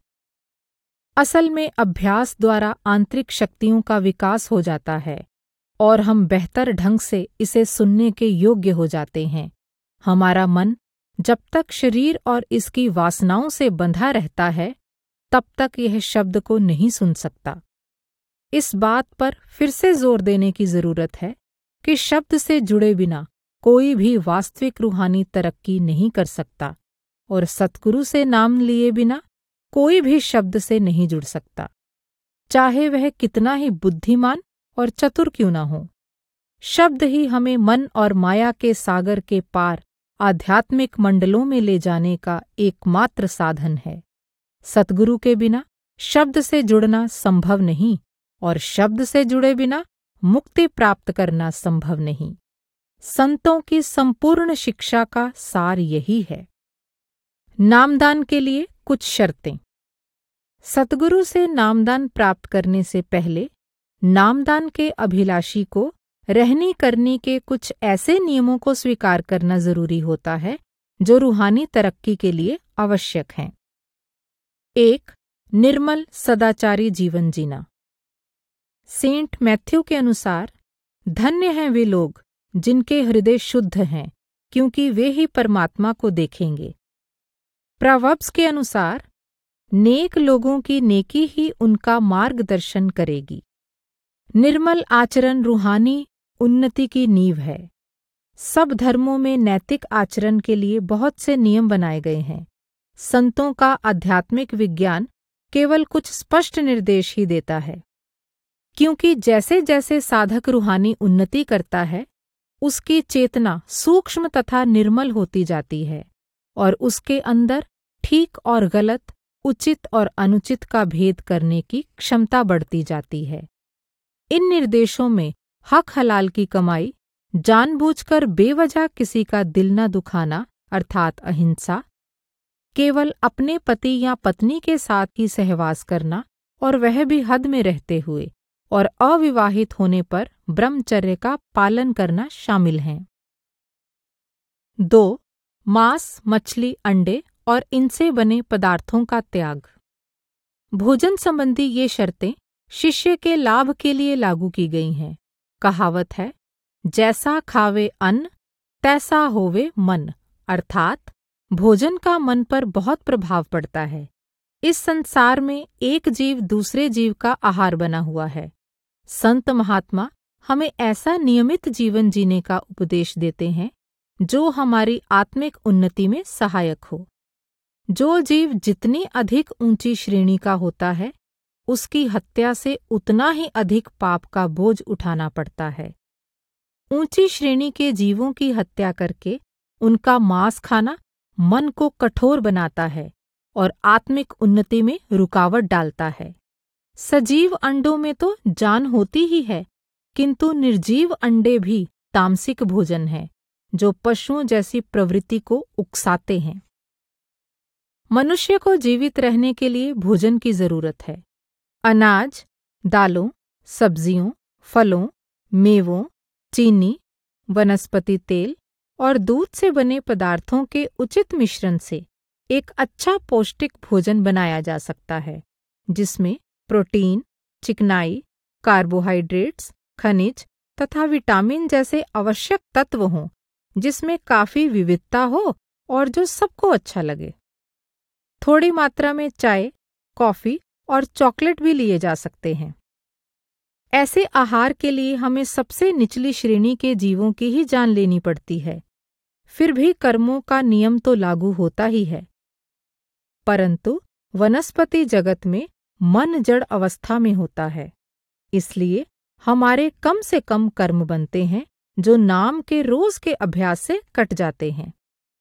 असल में अभ्यास द्वारा आंतरिक शक्तियों का विकास हो जाता है और हम बेहतर ढंग से इसे सुनने के योग्य हो जाते हैं। हमारा मन जब तक शरीर और इसकी वासनाओं से बंधा रहता है, तब तक यह शब्द को नहीं सुन सकता। इस बात पर फिर से जोर देने की जरूरत है कि शब्द से जुड़े बिना कोई भी वास्तविक रूहानी तरक्की नहीं कर सकता और सतगुरु से नाम लिए बिना कोई भी शब्द से नहीं जुड़ सकता, चाहे वह कितना ही बुद्धिमान और चतुर क्यों न हो। शब्द ही हमें मन और माया के सागर के पार आध्यात्मिक मंडलों में ले जाने का एकमात्र साधन है। सतगुरु के बिना शब्द से जुड़ना संभव नहीं और शब्द से जुड़े बिना मुक्ति प्राप्त करना संभव नहीं। संतों की संपूर्ण शिक्षा का सार यही है। नामदान के लिए कुछ शर्तें। सतगुरु से नामदान प्राप्त करने से पहले नामदान के अभिलाषी को रहनी करनी के कुछ ऐसे नियमों को स्वीकार करना जरूरी होता है जो रूहानी तरक्की के लिए आवश्यक हैं। 1. निर्मल सदाचारी जीवन जीना। सेंट मैथ्यू के अनुसार, धन्य हैं वे लोग जिनके हृदय शुद्ध हैं, क्योंकि वे ही परमात्मा को देखेंगे। प्रोवर्ब्स के अनुसार, नेक लोगों की नेकी ही उनका मार्गदर्शन करेगी। निर्मल आचरण रूहानी उन्नति की नींव है। सब धर्मों में नैतिक आचरण के लिए बहुत से नियम बनाए गए हैं। संतों का आध्यात्मिक विज्ञान केवल कुछ स्पष्ट निर्देश ही देता है, क्योंकि जैसे जैसे साधक रूहानी उन्नति करता है, उसकी चेतना सूक्ष्म तथा निर्मल होती जाती है और उसके अंदर ठीक और गलत, उचित और अनुचित का भेद करने की क्षमता बढ़ती जाती है। इन निर्देशों में हक हलाल की कमाई, जानबूझकर बेवजह किसी का दिल न दुखाना अर्थात अहिंसा, केवल अपने पति या पत्नी के साथ ही सहवास करना और वह भी हद में रहते हुए, और अविवाहित होने पर ब्रह्मचर्य का पालन करना शामिल हैं। 2. मांस, मछली, अंडे और इनसे बने पदार्थों का त्याग। भोजन संबंधी ये शर्तें शिष्य के लाभ के लिए लागू की गई हैं। कहावत है, जैसा खावे अन्न तैसा होवे मन, अर्थात भोजन का मन पर बहुत प्रभाव पड़ता है। इस संसार में एक जीव दूसरे जीव का आहार बना हुआ है। संत महात्मा हमें ऐसा नियमित जीवन जीने का उपदेश देते हैं जो हमारी आत्मिक उन्नति में सहायक हो। जो जीव जितनी अधिक ऊंची श्रेणी का होता है, उसकी हत्या से उतना ही अधिक पाप का बोझ उठाना पड़ता है। ऊंची श्रेणी के जीवों की हत्या करके उनका मांस खाना मन को कठोर बनाता है और आत्मिक उन्नति में रुकावट डालता है। सजीव अंडों में तो जान होती ही है, किंतु निर्जीव अंडे भी तामसिक भोजन है जो पशुओं जैसी प्रवृत्ति को उकसाते हैं। मनुष्य को जीवित रहने के लिए भोजन की जरूरत है। अनाज, दालों, सब्जियों, फलों, मेवों, चीनी, वनस्पति तेल और दूध से बने पदार्थों के उचित मिश्रण से एक अच्छा पौष्टिक भोजन बनाया जा सकता है, जिसमें प्रोटीन, चिकनाई, कार्बोहाइड्रेट्स, खनिज तथा विटामिन जैसे आवश्यक तत्व हों, जिसमें काफी विविधता हो और जो सबको अच्छा लगे। थोड़ी मात्रा में चाय, कॉफी और चॉकलेट भी लिए जा सकते हैं। ऐसे आहार के लिए हमें सबसे निचली श्रेणी के जीवों की ही जान लेनी पड़ती है। फिर भी कर्मों का नियम तो लागू होता ही है, परंतु वनस्पति जगत में मन जड़ अवस्था में होता है, इसलिए हमारे कम से कम कर्म बनते हैं जो नाम के रोज के अभ्यास से कट जाते हैं।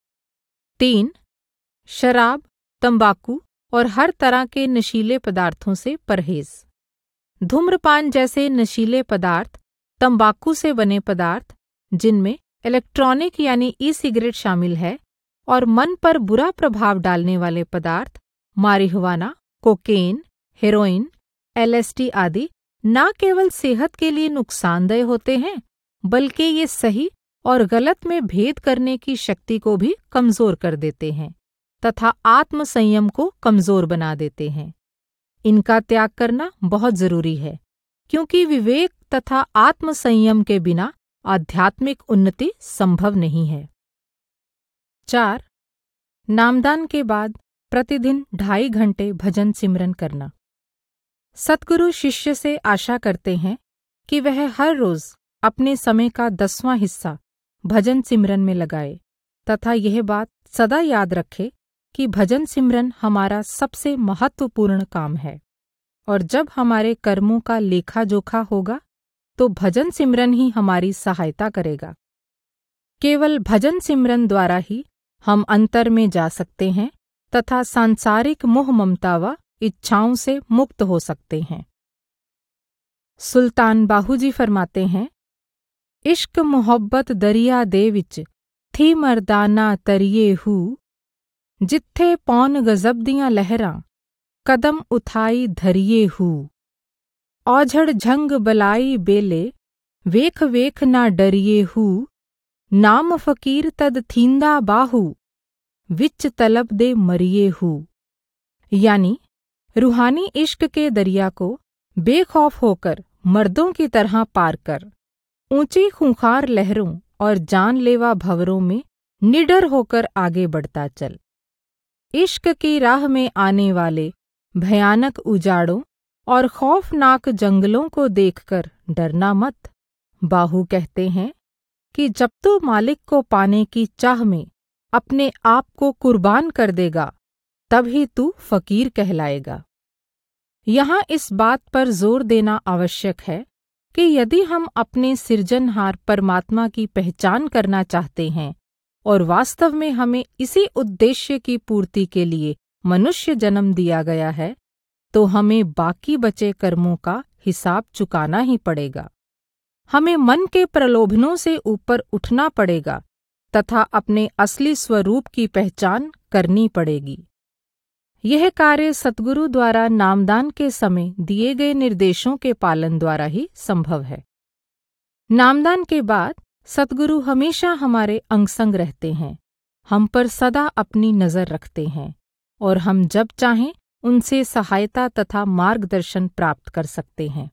3. शराब, तंबाकू और हर तरह के नशीले पदार्थों से परहेज। धूम्रपान जैसे नशीले पदार्थ, तंबाकू से बने पदार्थ जिनमें इलेक्ट्रॉनिक यानी ई-सिगरेट शामिल है, और मन पर बुरा प्रभाव डालने वाले पदार्थ मारिहुआना, कोकेन, हेरोइन, LSD आदि न केवल सेहत के लिए नुकसानदेह होते हैं, बल्कि ये सही और गलत में भेद करने की शक्ति को भी कमजोर कर देते हैं तथा आत्म संयम को कमजोर बना देते हैं। इनका त्याग करना बहुत जरूरी है, क्योंकि विवेक तथा आत्म संयम के बिना आध्यात्मिक उन्नति संभव नहीं है। 4. नामदान के बाद प्रतिदिन 2.5 घंटे भजन सिमरन करना। सद्गुरु शिष्य से आशा करते हैं कि वह हर रोज अपने समय का 10वां हिस्सा भजन सिमरन में लगाए तथा यह बात सदा याद रखे कि भजन सिमरन हमारा सबसे महत्वपूर्ण काम है, और जब हमारे कर्मों का लेखा जोखा होगा तो भजन सिमरन ही हमारी सहायता करेगा। केवल भजन सिमरन द्वारा ही हम अंतर में जा सकते हैं तथा सांसारिक मोह ममता व इच्छाओं से मुक्त हो सकते हैं। सुल्तान बाहूजी फरमाते हैं, इश्क मोहब्बत दरिया दे विच थी मर्दाना तरिए हू, जिथे पौन गजब दियां लहरां कदम उठाई धरिए हू। औझड़ झंग बलाई बेले वेख वेख ना डरिए हू, नाम फकीर तद थींदा बाहू विच तलब दे मरिए हू। यानी रूहानी इश्क के दरिया को बेखौफ होकर मर्दों की तरह पार कर, ऊंची खूंखार लहरों और जानलेवा भंवरों में निडर होकर आगे बढ़ता चल। इश्क की राह में आने वाले भयानक उजाड़ों और खौफनाक जंगलों को देखकर डरना मत। बाहू कहते हैं कि जब तू मालिक को पाने की चाह में अपने आप को कुर्बान कर देगा, तभी तू फकीर कहलाएगा। यहाँ इस बात पर जोर देना आवश्यक है कि यदि हम अपने सिरजनहार परमात्मा की पहचान करना चाहते हैं और वास्तव में हमें इसी उद्देश्य की पूर्ति के लिए मनुष्य जन्म दिया गया है, तो हमें बाकी बचे कर्मों का हिसाब चुकाना ही पड़ेगा। हमें मन के प्रलोभनों से ऊपर उठना पड़ेगा तथा अपने असली स्वरूप की पहचान करनी पड़ेगी। यह कार्य सद्गुरु द्वारा नामदान के समय दिए गए निर्देशों के पालन द्वारा ही संभव है। नामदान के बाद सद्गुरु हमेशा हमारे अंग-संग रहते हैं, हम पर सदा अपनी नजर रखते हैं और हम जब चाहें उनसे सहायता तथा मार्गदर्शन प्राप्त कर सकते हैं।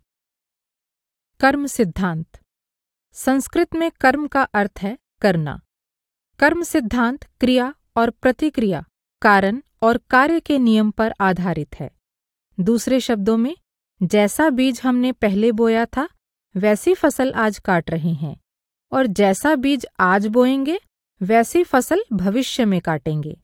कर्म सिद्धांत। संस्कृत में कर्म का अर्थ है करना। कर्म सिद्धांत क्रिया और प्रतिक्रिया, कारण और कार्य के नियम पर आधारित है। दूसरे शब्दों में, जैसा बीज हमने पहले बोया था वैसी फसल आज काट रहे हैं, और जैसा बीज आज बोएंगे वैसी फसल भविष्य में काटेंगे।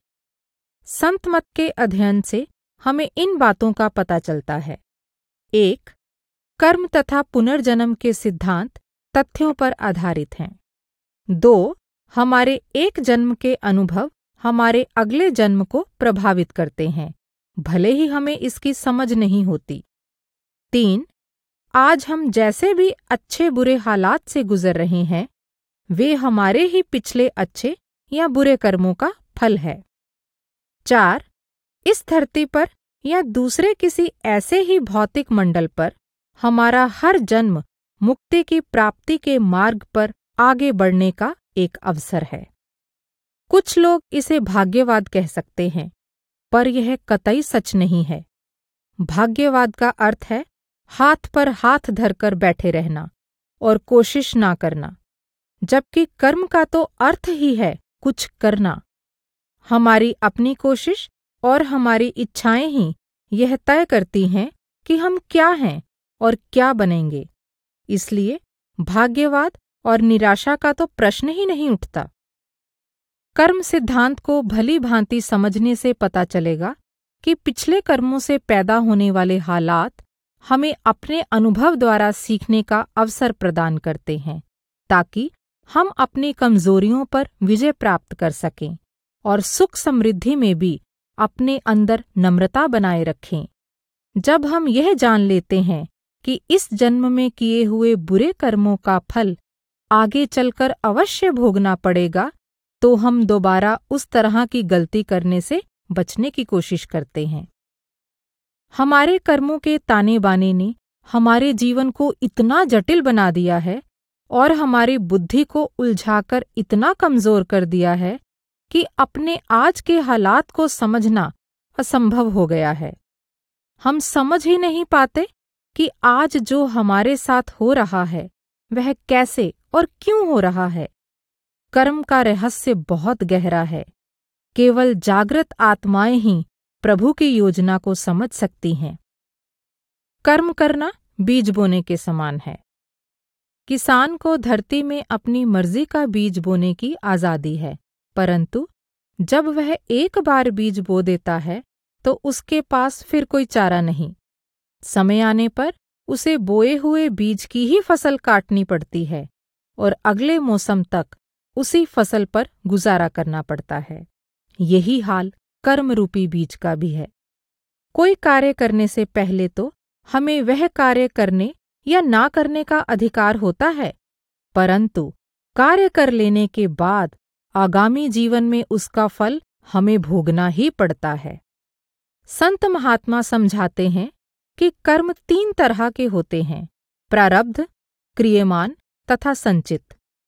संत मत के अध्ययन से हमें इन बातों का पता चलता है। 1. कर्म तथा पुनर्जन्म के सिद्धांत तथ्यों पर आधारित हैं। 2. हमारे एक जन्म के अनुभव हमारे अगले जन्म को प्रभावित करते हैं, भले ही हमें इसकी समझ नहीं होती। 3. आज हम जैसे भी अच्छे बुरे हालात से गुजर रहे हैं, वे हमारे ही पिछले अच्छे या बुरे कर्मों का फल है। 4. इस धरती पर या दूसरे किसी ऐसे ही भौतिक मंडल पर हमारा हर जन्म मुक्ति की प्राप्ति के मार्ग पर आगे बढ़ने का एक अवसर है। कुछ लोग इसे भाग्यवाद कह सकते हैं, पर यह कतई सच नहीं है। भाग्यवाद का अर्थ है हाथ पर हाथ धरकर बैठे रहना और कोशिश ना करना, जबकि कर्म का तो अर्थ ही है कुछ करना। हमारी अपनी कोशिश और हमारी इच्छाएं ही यह तय करती हैं कि हम क्या हैं और क्या बनेंगे। इसलिए भाग्यवाद और निराशा का तो प्रश्न ही नहीं उठता। कर्म सिद्धांत को भली भांति समझने से पता चलेगा कि पिछले कर्मों से पैदा होने वाले हालात हमें अपने अनुभव द्वारा सीखने का अवसर प्रदान करते हैं, ताकि हम अपनी कमजोरियों पर विजय प्राप्त कर सकें और सुख समृद्धि में भी अपने अंदर नम्रता बनाए रखें। जब हम यह जान लेते हैं कि इस जन्म में किए हुए बुरे कर्मों का फल आगे चलकर अवश्य भोगना पड़ेगा, तो हम दोबारा उस तरह की गलती करने से बचने की कोशिश करते हैं। हमारे कर्मों के ताने बाने ने हमारे जीवन को इतना जटिल बना दिया है और हमारी बुद्धि को उलझाकर इतना कमजोर कर दिया है कि अपने आज के हालात को समझना असंभव हो गया है। हम समझ ही नहीं पाते कि आज जो हमारे साथ हो रहा है वह कैसे और क्यों हो रहा है। कर्म का रहस्य बहुत गहरा है। केवल जागृत आत्माएं ही प्रभु की योजना को समझ सकती हैं। कर्म करना बीज बोने के समान है। किसान को धरती में अपनी मर्जी का बीज बोने की आज़ादी है, परंतु जब वह एक बार बीज बो देता है तो उसके पास फिर कोई चारा नहीं। समय आने पर उसे बोए हुए बीज की ही फसल काटनी पड़ती है और अगले मौसम तक उसी फसल पर गुजारा करना पड़ता है। यही हाल कर्म रूपी बीज का भी है। कोई कार्य करने से पहले तो हमें वह कार्य करने या ना करने का अधिकार होता है, परंतु कार्य कर लेने के बाद आगामी जीवन में उसका फल हमें भोगना ही पड़ता है। संत महात्मा समझाते हैं कि कर्म 3 तरह के होते हैं: प्रारब्ध, क्रियमान तथा संचित।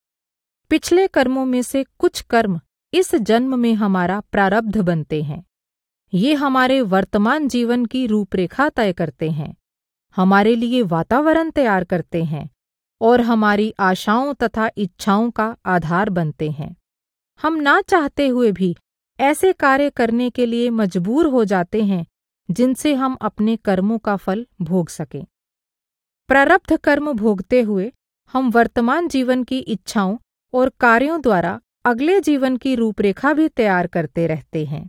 पिछले कर्मों में से कुछ कर्म इस जन्म में हमारा प्रारब्ध बनते हैं। ये हमारे वर्तमान जीवन की रूपरेखा तय करते हैं, हमारे लिए वातावरण तैयार करते हैं और हमारी आशाओं तथा इच्छाओं का आधार बनते हैं। हम ना चाहते हुए भी ऐसे कार्य करने के लिए मजबूर हो जाते हैं जिनसे हम अपने कर्मों का फल भोग सकें। प्रारब्ध कर्म भोगते हुए हम वर्तमान जीवन की इच्छाओं और कार्यों द्वारा अगले जीवन की रूपरेखा भी तैयार करते रहते हैं।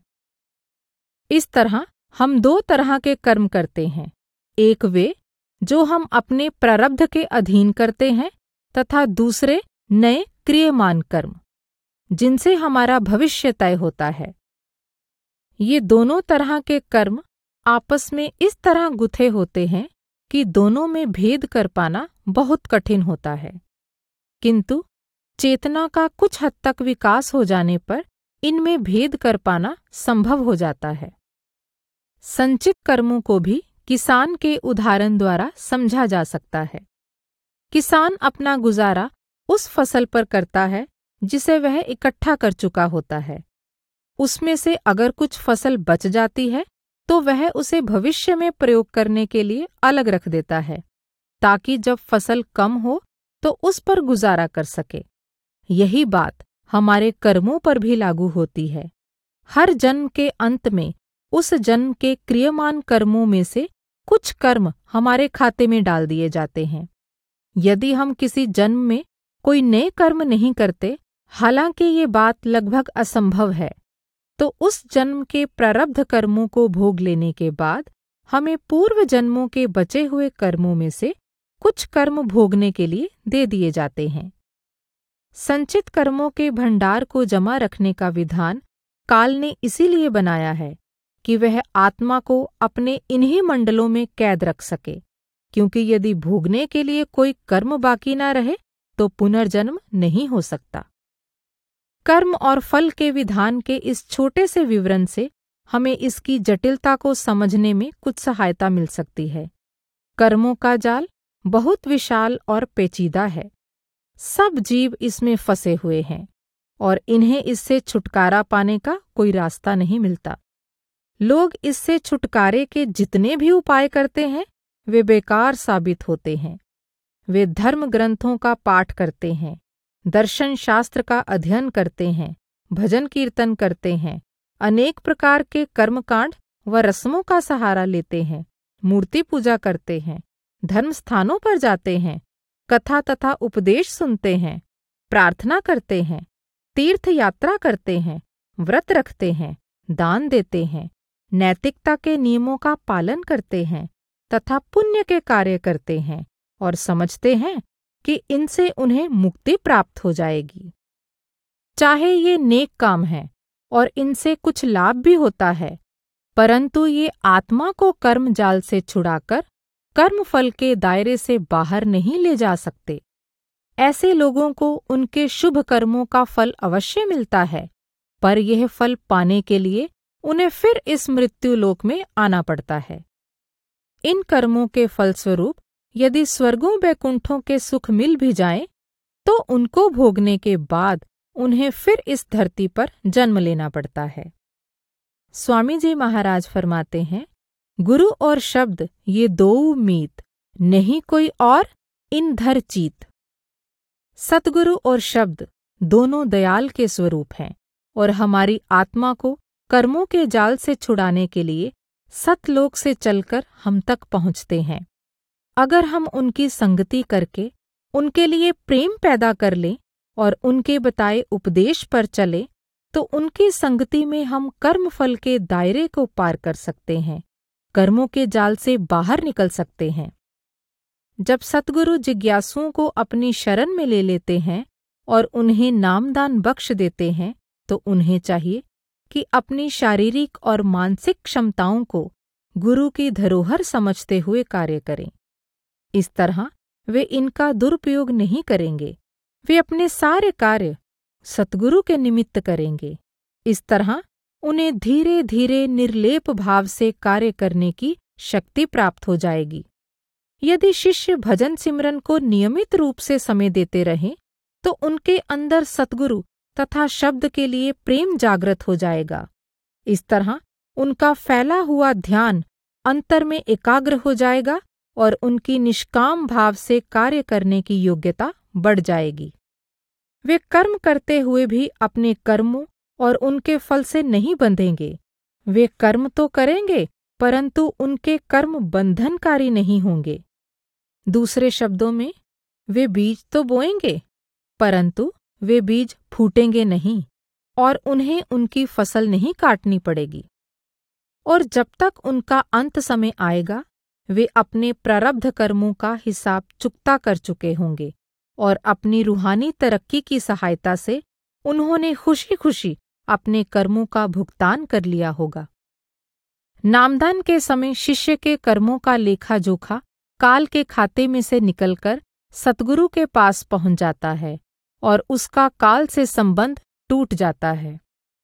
इस तरह हम 2 तरह के कर्म करते हैं, एक वे जो हम अपने प्रारब्ध के अधीन करते हैं तथा दूसरे नए क्रियमान कर्म जिनसे हमारा भविष्य तय होता है। ये दोनों तरह के कर्म आपस में इस तरह गुथे होते हैं कि दोनों में भेद कर पाना बहुत कठिन होता है, किंतु चेतना का कुछ हद तक विकास हो जाने पर इनमें भेद कर पाना संभव हो जाता है। संचित कर्मों को भी किसान के उदाहरण द्वारा समझा जा सकता है। किसान अपना गुजारा उस फसल पर करता है जिसे वह इकट्ठा कर चुका होता है। उसमें से अगर कुछ फसल बच जाती है तो वह उसे भविष्य में प्रयोग करने के लिए अलग रख देता है, ताकि जब फसल कम हो तो उस पर गुजारा कर सके। यही बात हमारे कर्मों पर भी लागू होती है। हर जन्म के अंत में उस जन्म के क्रियमान कर्मों में से कुछ कर्म हमारे खाते में डाल दिए जाते हैं। यदि हम किसी जन्म में कोई नए कर्म नहीं करते, हालांकि ये बात लगभग असंभव है, तो उस जन्म के प्रारब्ध कर्मों को भोग लेने के बाद हमें पूर्व जन्मों के बचे हुए कर्मों में से कुछ कर्म भोगने के लिए दे दिए जाते हैं। संचित कर्मों के भंडार को जमा रखने का विधान काल ने इसीलिए बनाया है कि वह आत्मा को अपने इन्हीं मंडलों में कैद रख सके, क्योंकि यदि भोगने के लिए कोई कर्म बाकी ना रहे तो पुनर्जन्म नहीं हो सकता। कर्म और फल के विधान के इस छोटे से विवरण से हमें इसकी जटिलता को समझने में कुछ सहायता मिल सकती है। कर्मों का जाल बहुत विशाल और पेचीदा है। सब जीव इसमें फंसे हुए हैं और इन्हें इससे छुटकारा पाने का कोई रास्ता नहीं मिलता। लोग इससे छुटकारे के जितने भी उपाय करते हैं वे बेकार साबित होते हैं। वे धर्म ग्रंथों का पाठ करते हैं, दर्शन शास्त्र का अध्ययन करते हैं, भजन कीर्तन करते हैं, अनेक प्रकार के कर्मकांड व रस्मों का सहारा लेते हैं, मूर्ति पूजा करते हैं, धर्म स्थानों पर जाते हैं, कथा तथा उपदेश सुनते हैं, प्रार्थना करते हैं, तीर्थ यात्रा करते हैं, व्रत रखते हैं, दान देते हैं, नैतिकता के नियमों का पालन करते हैं तथा पुण्य के कार्य करते हैं और समझते हैं कि इनसे उन्हें मुक्ति प्राप्त हो जाएगी। चाहे ये नेक काम है और इनसे कुछ लाभ भी होता है, परंतु ये आत्मा को कर्म जाल से छुड़ाकर कर्म फल के दायरे से बाहर नहीं ले जा सकते। ऐसे लोगों को उनके शुभ कर्मों का फल अवश्य मिलता है, पर यह फल पाने के लिए उन्हें फिर इस मृत्युलोक में आना पड़ता है। इन कर्मों के फलस्वरूप यदि स्वर्गों बैकुंठों के सुख मिल भी जाएं, तो उनको भोगने के बाद उन्हें फिर इस धरती पर जन्म लेना पड़ता है। स्वामी जी महाराज फरमाते हैं, गुरु और शब्द ये दो मीत, नहीं कोई और इन धर चीत। सतगुरु और शब्द दोनों दयाल के स्वरूप हैं और हमारी आत्मा को कर्मों के जाल से छुड़ाने के लिए सतलोक से चलकर हम तक पहुँचते हैं। अगर हम उनकी संगति करके उनके लिए प्रेम पैदा कर लें और उनके बताए उपदेश पर चले, तो उनकी संगति में हम कर्म फल के दायरे को पार कर सकते हैं, कर्मों के जाल से बाहर निकल सकते हैं। जब सतगुरु जिज्ञासुओं को अपनी शरण में ले लेते हैं और उन्हें नामदान बख्श देते हैं, तो उन्हें चाहिए कि अपनी शारीरिक और मानसिक क्षमताओं को गुरु की धरोहर समझते हुए कार्य करें। इस तरह वे इनका दुरुपयोग नहीं करेंगे, वे अपने सारे कार्य सतगुरु के निमित्त करेंगे। इस तरह उन्हें धीरे धीरे निर्लेप भाव से कार्य करने की शक्ति प्राप्त हो जाएगी। यदि शिष्य भजन सिमरन को नियमित रूप से समय देते रहें, तो उनके अंदर सतगुरु तथा शब्द के लिए प्रेम जागृत हो जाएगा। इस तरह उनका फैला हुआ ध्यान अंतर में एकाग्र हो जाएगा और उनकी निष्काम भाव से कार्य करने की योग्यता बढ़ जाएगी। वे कर्म करते हुए भी अपने कर्मों और उनके फल से नहीं बंधेंगे। वे कर्म तो करेंगे, परंतु उनके कर्म बंधनकारी नहीं होंगे। दूसरे शब्दों में, वे बीज तो बोएंगे, परंतु वे बीज फूटेंगे नहीं और उन्हें उनकी फसल नहीं काटनी पड़ेगी। और जब तक उनका अंत समय आएगा, वे अपने प्रारब्ध कर्मों का हिसाब चुकता कर चुके होंगे और अपनी रूहानी तरक्की की सहायता से उन्होंने खुशी खुशी अपने कर्मों का भुगतान कर लिया होगा। नामदान के समय शिष्य के कर्मों का लेखा जोखा काल के खाते में से निकलकर सतगुरु के पास पहुंच जाता है और उसका काल से संबंध टूट जाता है।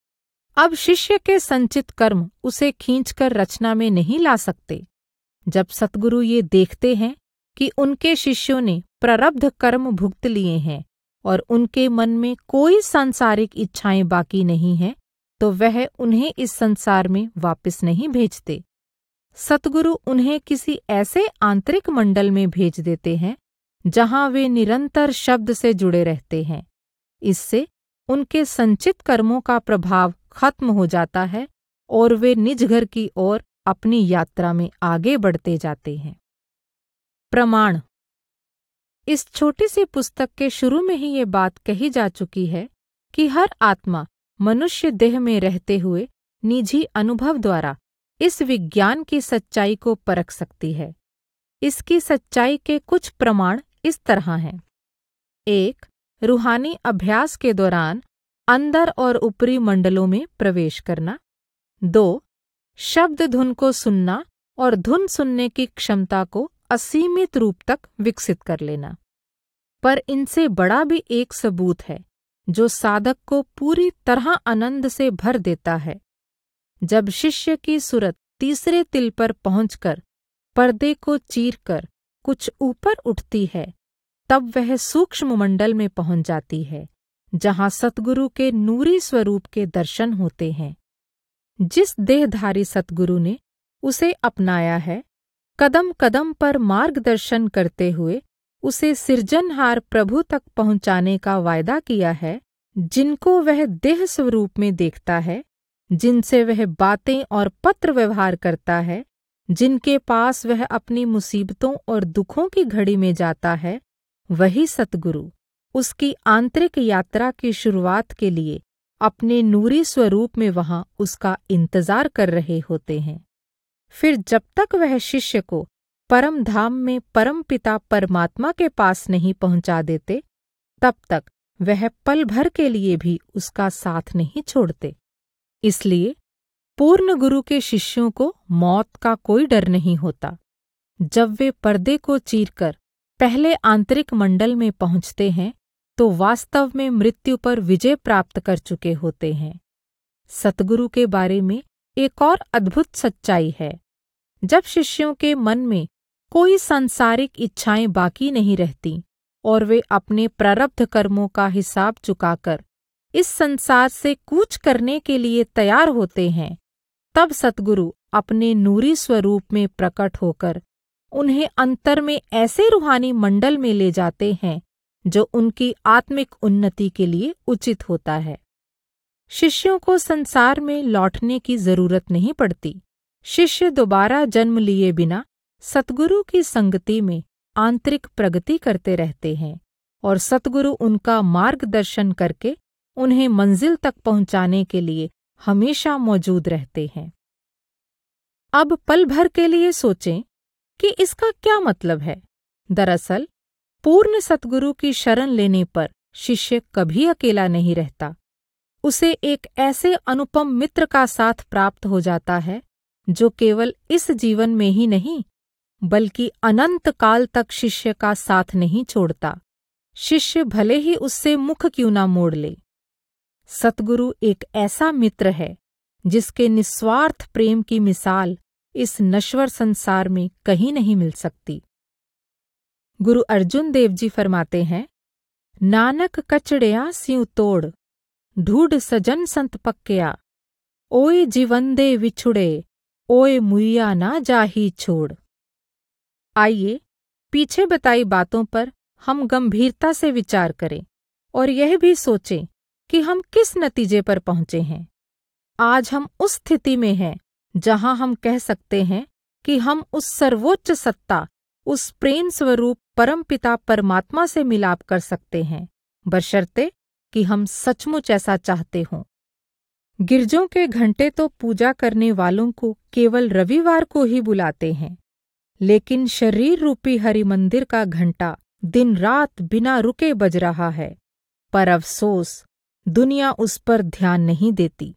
अब शिष्य के संचित कर्म उसे खींचकर रचना में नहीं ला सकते। जब सतगुरु ये देखते हैं कि उनके शिष्यों ने प्रारब्ध कर्म भुगत लिए हैं और उनके मन में कोई सांसारिक इच्छाएं बाकी नहीं हैं, तो वह उन्हें इस संसार में वापस नहीं भेजते। सतगुरु उन्हें किसी ऐसे आंतरिक मंडल में भेज देते हैं जहां वे निरंतर शब्द से जुड़े रहते हैं। इससे उनके संचित कर्मों का प्रभाव खत्म हो जाता है और वे निज घर की ओर अपनी यात्रा में आगे बढ़ते जाते हैं। प्रमाण। इस छोटी सी पुस्तक के शुरू में ही ये बात कही जा चुकी है कि हर आत्मा मनुष्य देह में रहते हुए निजी अनुभव द्वारा इस विज्ञान की सच्चाई को परख सकती है। इसकी सच्चाई के कुछ प्रमाण इस तरह हैं। 1. रूहानी अभ्यास के दौरान अंदर और ऊपरी मंडलों में प्रवेश करना। 2. शब्द धुन को सुनना और धुन सुनने की क्षमता को असीमित रूप तक विकसित कर लेना। पर इनसे बड़ा भी एक सबूत है जो साधक को पूरी तरह आनंद से भर देता है। जब शिष्य की सूरत तीसरे तिल पर पहुंचकर पर्दे को चीरकर कुछ ऊपर उठती है, तब वह सूक्ष्म मंडल में पहुंच जाती है, जहां सतगुरु के नूरी स्वरूप के दर्शन होते हैं। जिस देहधारी सतगुरु ने उसे अपनाया है, कदम कदम पर मार्गदर्शन करते हुए उसे सिरजनहार प्रभु तक पहुंचाने का वायदा किया है, जिनको वह देह स्वरूप में देखता है, जिनसे वह बातें और पत्र व्यवहार करता है, जिनके पास वह अपनी मुसीबतों और दुखों की घड़ी में जाता है, वही सतगुरु उसकी आंतरिक यात्रा की शुरुआत के लिए अपने नूरी स्वरूप में वहां उसका इंतजार कर रहे होते हैं। फिर जब तक वह शिष्य को परम धाम में परम पिता परमात्मा के पास नहीं पहुंचा देते, तब तक वह पल भर के लिए भी उसका साथ नहीं छोड़ते। इसलिए पूर्ण गुरु के शिष्यों को मौत का कोई डर नहीं होता। जब वे पर्दे को चीरकर पहले आंतरिक मंडल में पहुंचते हैं, तो वास्तव में मृत्यु पर विजय प्राप्त कर चुके होते हैं। सतगुरु के बारे में एक और अद्भुत सच्चाई है। जब शिष्यों के मन में कोई सांसारिक इच्छाएं बाकी नहीं रहती और वे अपने प्रारब्ध कर्मों का हिसाब चुकाकर इस संसार से कूच करने के लिए तैयार होते हैं, तब सतगुरु अपने नूरी स्वरूप में प्रकट होकर उन्हें अंतर में ऐसे रूहानी मंडल में ले जाते हैं जो उनकी आत्मिक उन्नति के लिए उचित होता है। शिष्यों को संसार में लौटने की जरूरत नहीं पड़ती। शिष्य दोबारा जन्म लिए बिना सतगुरु की संगति में आंतरिक प्रगति करते रहते हैं और सतगुरु उनका मार्गदर्शन करके उन्हें मंजिल तक पहुंचाने के लिए हमेशा मौजूद रहते हैं। अब पल भर के लिए सोचें कि इसका क्या मतलब है। दरअसल पूर्ण सतगुरु की शरण लेने पर शिष्य कभी अकेला नहीं रहता। उसे एक ऐसे अनुपम मित्र का साथ प्राप्त हो जाता है जो केवल इस जीवन में ही नहीं बल्कि अनंत काल तक शिष्य का साथ नहीं छोड़ता, शिष्य भले ही उससे मुख क्यों ना मोड़ ले। सतगुरु एक ऐसा मित्र है जिसके निस्वार्थ प्रेम की मिसाल इस नश्वर संसार में कहीं नहीं मिल सकती। गुरु अर्जुन देव जी फरमाते हैं, नानक कचड़िया स्यूं तोड़, ढूढ़ सजन संत पक्किया, ओए जीवंदे विछुड़े, ओए मुइया ना जाही छोड़। आइए पीछे बताई बातों पर हम गंभीरता से विचार करें और यह भी सोचें कि हम किस नतीजे पर पहुंचे हैं। आज हम उस स्थिति में हैं जहां हम कह सकते हैं कि हम उस सर्वोच्च सत्ता, उस प्रेम स्वरूप परमपिता परमात्मा से मिलाप कर सकते हैं, बशर्ते कि हम सचमुच ऐसा चाहते हों। गिरजों के घंटे तो पूजा करने वालों को केवल रविवार को ही बुलाते हैं, लेकिन शरीर रूपी हरि मंदिर का घंटा दिन रात बिना रुके बज रहा है, पर अफसोस दुनिया उस पर ध्यान नहीं देती।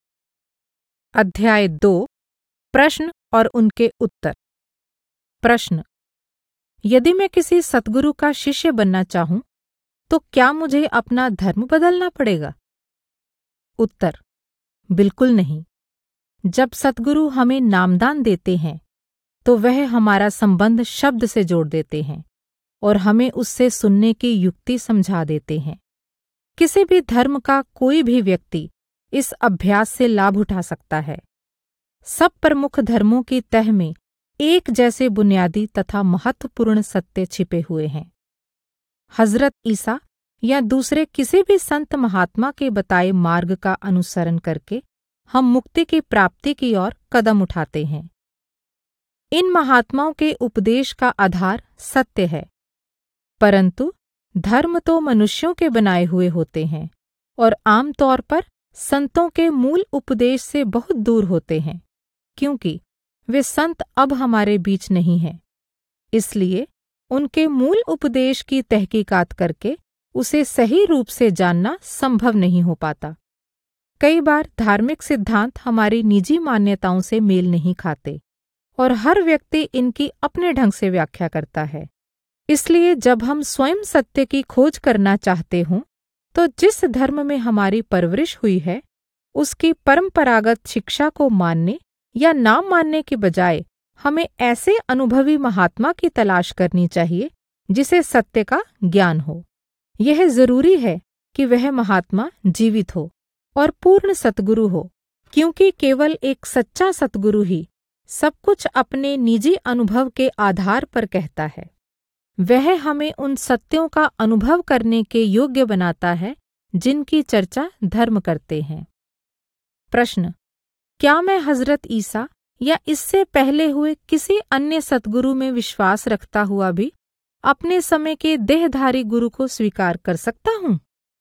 अध्याय 2 प्रश्न और उनके उत्तर। प्रश्न: यदि मैं किसी सतगुरु का शिष्य बनना चाहूं, तो क्या मुझे अपना धर्म बदलना पड़ेगा? उत्तर: बिल्कुल नहीं। जब सतगुरु हमें नामदान देते हैं, तो वह हमारा संबंध शब्द से जोड़ देते हैं और हमें उससे सुनने की युक्ति समझा देते हैं। किसी भी धर्म का कोई भी व्यक्ति इस अभ्यास से लाभ उठा सकता है। सब प्रमुख धर्मों की तह में एक जैसे बुनियादी तथा महत्वपूर्ण सत्य छिपे हुए हैं। हजरत ईसा या दूसरे किसी भी संत महात्मा के बताए मार्ग का अनुसरण करके हम मुक्ति की प्राप्ति की ओर कदम उठाते हैं। इन महात्माओं के उपदेश का आधार सत्य है, परंतु धर्म तो मनुष्यों के बनाए हुए होते हैं और आमतौर पर संतों के मूल उपदेश से बहुत दूर होते हैं, क्योंकि वे संत अब हमारे बीच नहीं हैं। इसलिए उनके मूल उपदेश की तहकीकात करके उसे सही रूप से जानना संभव नहीं हो पाता। कई बार धार्मिक सिद्धांत हमारी निजी मान्यताओं से मेल नहीं खाते और हर व्यक्ति इनकी अपने ढंग से व्याख्या करता है। इसलिए जब हम स्वयं सत्य की खोज करना चाहते हों, तो जिस धर्म में हमारी परवरिश हुई है, उसकी परंपरागत शिक्षा को मानने या ना मानने के बजाय हमें ऐसे अनुभवी महात्मा की तलाश करनी चाहिए जिसे सत्य का ज्ञान हो। यह जरूरी है कि वह महात्मा जीवित हो और पूर्ण सतगुरु हो, क्योंकि केवल एक सच्चा सतगुरु ही सब कुछ अपने निजी अनुभव के आधार पर कहता है। वह हमें उन सत्यों का अनुभव करने के योग्य बनाता है जिनकी चर्चा धर्म करते हैं। प्रश्न: क्या मैं हजरत ईसा या इससे पहले हुए किसी अन्य सतगुरु में विश्वास रखता हुआ भी अपने समय के देहधारी गुरु को स्वीकार कर सकता हूँ?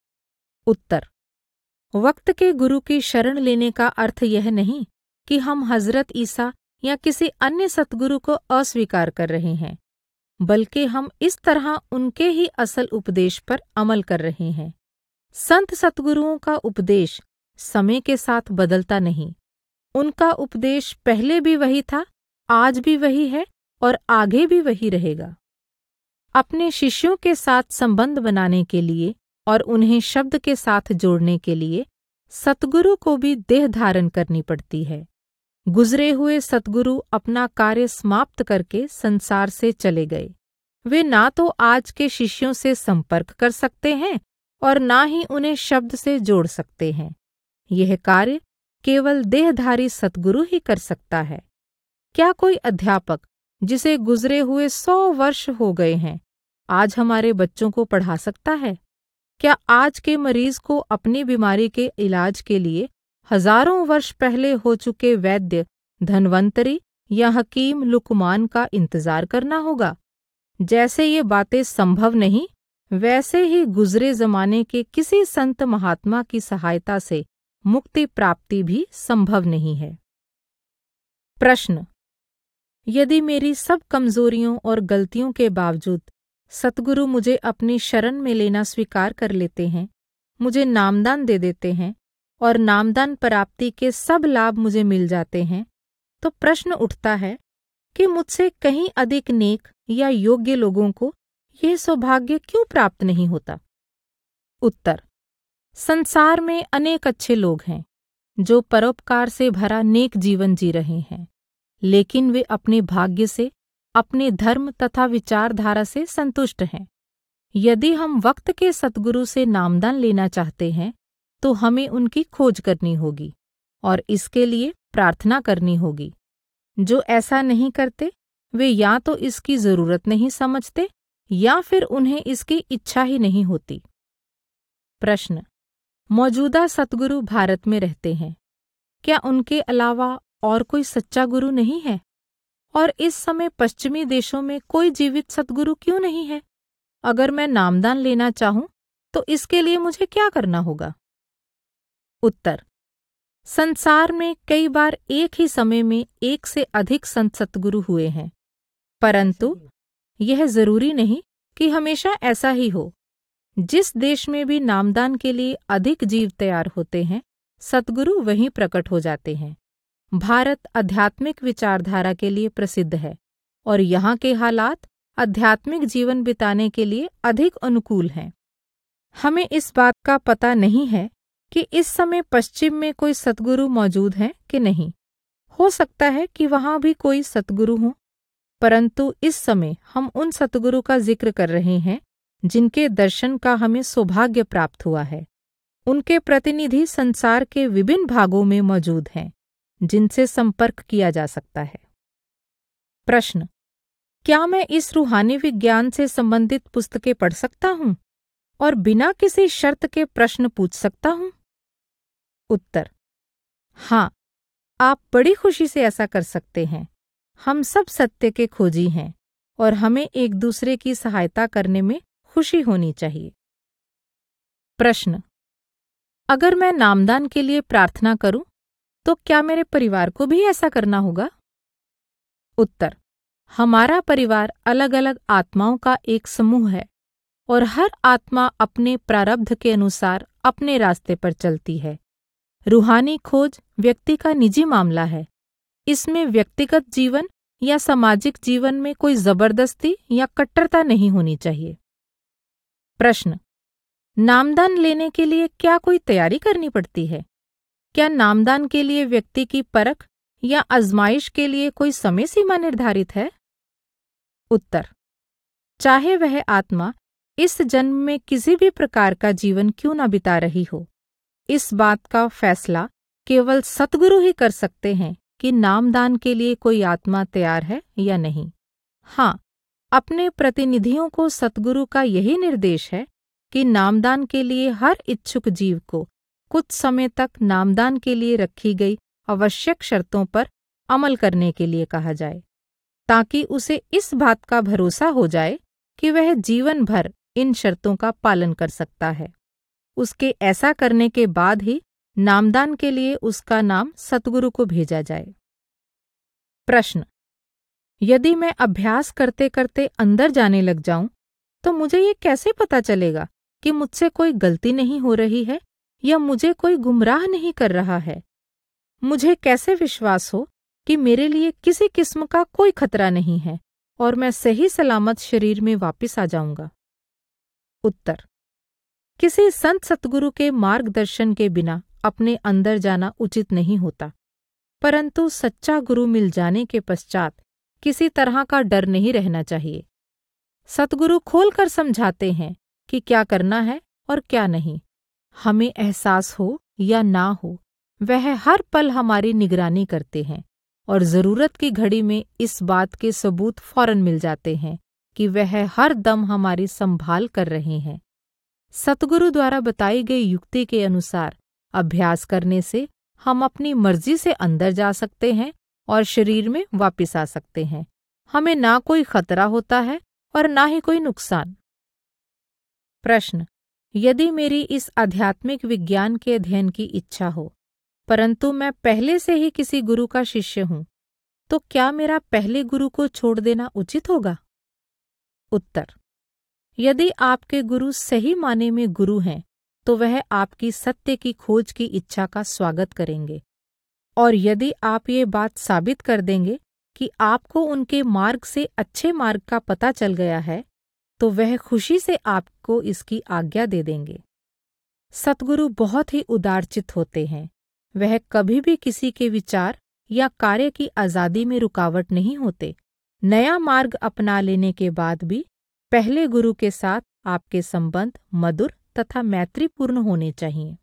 उत्तर: वक्त के गुरु की शरण लेने का अर्थ यह नहीं कि हम हजरत ईसा या किसी अन्य सतगुरु को अस्वीकार कर रहे हैं, बल्कि हम इस तरह उनके ही असल उपदेश पर अमल कर रहे हैं। संत सतगुरुओं का उपदेश समय के साथ बदलता नहीं। उनका उपदेश पहले भी वही था, आज भी वही है और आगे भी वही रहेगा। अपने शिष्यों के साथ संबंध बनाने के लिए और उन्हें शब्द के साथ जोड़ने के लिए सतगुरु को भी देह धारण करनी पड़ती है। गुजरे हुए सतगुरु अपना कार्य समाप्त करके संसार से चले गए। वे ना तो आज के शिष्यों से संपर्क कर सकते हैं और ना ही उन्हें शब्द से जोड़ सकते हैं। यह कार्य केवल देहधारी सतगुरु ही कर सकता है। क्या कोई अध्यापक जिसे गुजरे हुए 100 वर्ष हो गए हैं आज हमारे बच्चों को पढ़ा सकता है? क्या आज के मरीज को अपनी बीमारी के इलाज के लिए हजारों वर्ष पहले हो चुके वैद्य धन्वंतरी या हकीम लुकमान का इंतजार करना होगा? जैसे ये बातें संभव नहीं, वैसे ही गुजरे जमाने के किसी संत महात्मा की सहायता से मुक्ति प्राप्ति भी संभव नहीं है। प्रश्न: यदि मेरी सब कमजोरियों और गलतियों के बावजूद सतगुरु मुझे अपनी शरण में लेना स्वीकार कर लेते हैं, मुझे नामदान दे देते हैं और नामदान प्राप्ति के सब लाभ मुझे मिल जाते हैं, तो प्रश्न उठता है कि मुझसे कहीं अधिक नेक या योग्य लोगों को यह सौभाग्य क्यों प्राप्त नहीं होता? उत्तर: संसार में अनेक अच्छे लोग हैं जो परोपकार से भरा नेक जीवन जी रहे हैं, लेकिन वे अपने भाग्य से, अपने धर्म तथा विचारधारा से संतुष्ट हैं। यदि हम वक्त के सतगुरु से नामदान लेना चाहते हैं, तो हमें उनकी खोज करनी होगी और इसके लिए प्रार्थना करनी होगी। जो ऐसा नहीं करते, वे या तो इसकी जरूरत नहीं समझते या फिर उन्हें इसकी इच्छा ही नहीं होती। प्रश्न: मौजूदा सतगुरु भारत में रहते हैं, क्या उनके अलावा और कोई सच्चा गुरु नहीं है? और इस समय पश्चिमी देशों में कोई जीवित सतगुरु क्यों नहीं है? अगर मैं नामदान लेना चाहूं तो इसके लिए मुझे क्या करना होगा? उत्तर: संसार में कई बार एक ही समय में एक से अधिक संत सतगुरु हुए हैं, परंतु यह जरूरी नहीं कि हमेशा ऐसा ही हो। जिस देश में भी नामदान के लिए अधिक जीव तैयार होते हैं, सतगुरु वहीं प्रकट हो जाते हैं। भारत आध्यात्मिक विचारधारा के लिए प्रसिद्ध है और यहाँ के हालात आध्यात्मिक जीवन बिताने के लिए अधिक अनुकूल हैं। हमें इस बात का पता नहीं है कि इस समय पश्चिम में कोई सतगुरु मौजूद हैं कि नहीं। हो सकता है कि वहाँ भी कोई सतगुरु हों, परंतु इस समय हम उन सतगुरु का जिक्र कर रहे हैं जिनके दर्शन का हमें सौभाग्य प्राप्त हुआ है। उनके प्रतिनिधि संसार के विभिन्न भागों में मौजूद हैं, जिनसे संपर्क किया जा सकता है। प्रश्न: क्या मैं इस रूहानी विज्ञान से संबंधित पुस्तकें पढ़ सकता हूँ और बिना किसी शर्त के प्रश्न पूछ सकता हूँ? उत्तर: हाँ, आप बड़ी खुशी से ऐसा कर सकते हैं। हम सब सत्य के खोजी हैं और हमें एक दूसरे की सहायता करने में खुशी होनी चाहिए। प्रश्न: अगर मैं नामदान के लिए प्रार्थना करूं, तो क्या मेरे परिवार को भी ऐसा करना होगा? उत्तर: हमारा परिवार अलग अलग आत्माओं का एक समूह है और हर आत्मा अपने प्रारब्ध के अनुसार अपने रास्ते पर चलती है। रूहानी खोज व्यक्ति का निजी मामला है। इसमें व्यक्तिगत जीवन या सामाजिक जीवन में कोई जबरदस्ती या कट्टरता नहीं होनी चाहिए। प्रश्न: नामदान लेने के लिए क्या कोई तैयारी करनी पड़ती है? क्या नामदान के लिए व्यक्ति की परख या आजमाइश के लिए कोई समय सीमा निर्धारित है? उत्तर: चाहे वह आत्मा इस जन्म में किसी भी प्रकार का जीवन क्यों न बिता रही हो, इस बात का फैसला केवल सतगुरु ही कर सकते हैं कि नामदान के लिए कोई आत्मा तैयार है या नहीं। हाँ, अपने प्रतिनिधियों को सतगुरु का यही निर्देश है कि नामदान के लिए हर इच्छुक जीव को कुछ समय तक नामदान के लिए रखी गई आवश्यक शर्तों पर अमल करने के लिए कहा जाए, ताकि उसे इस बात का भरोसा हो जाए कि वह जीवन भर इन शर्तों का पालन कर सकता है। उसके ऐसा करने के बाद ही नामदान के लिए उसका नाम सतगुरु को भेजा जाए। प्रश्न: यदि मैं अभ्यास करते करते अंदर जाने लग जाऊं, तो मुझे ये कैसे पता चलेगा कि मुझसे कोई गलती नहीं हो रही है या मुझे कोई गुमराह नहीं कर रहा है? मुझे कैसे विश्वास हो कि मेरे लिए किसी किस्म का कोई खतरा नहीं है और मैं सही सलामत शरीर में वापस आ जाऊंगा? उत्तर: किसी संत सतगुरु के मार्गदर्शन के बिना अपने अंदर जाना उचित नहीं होता, परंतु सच्चा गुरु मिल जाने के पश्चात किसी तरह का डर नहीं रहना चाहिए। सतगुरु खोलकर समझाते हैं कि क्या करना है और क्या नहीं। हमें एहसास हो या ना हो, वह हर पल हमारी निगरानी करते हैं और ज़रूरत की घड़ी में इस बात के सबूत फौरन मिल जाते हैं कि वह हर दम हमारी संभाल कर रहे हैं। सतगुरु द्वारा बताई गई युक्ति के अनुसार अभ्यास करने से हम अपनी मर्जी से अंदर जा सकते हैं और शरीर में वापस आ सकते हैं। हमें ना कोई खतरा होता है और ना ही कोई नुकसान। प्रश्न: यदि मेरी इस आध्यात्मिक विज्ञान के अध्ययन की इच्छा हो, परंतु मैं पहले से ही किसी गुरु का शिष्य हूं, तो क्या मेरा पहले गुरु को छोड़ देना उचित होगा? उत्तर: यदि आपके गुरु सही माने में गुरु हैं, तो वह आपकी सत्य की खोज की इच्छा का स्वागत करेंगे, और यदि आप ये बात साबित कर देंगे कि आपको उनके मार्ग से अच्छे मार्ग का पता चल गया है, तो वह खुशी से आपको इसकी आज्ञा दे देंगे। सतगुरु बहुत ही उदारचित्त होते हैं। वह कभी भी किसी के विचार या कार्य की आज़ादी में रुकावट नहीं होते। नया मार्ग अपना लेने के बाद भी पहले गुरु के साथ आपके संबंध मधुर तथा मैत्रीपूर्ण होने चाहिए।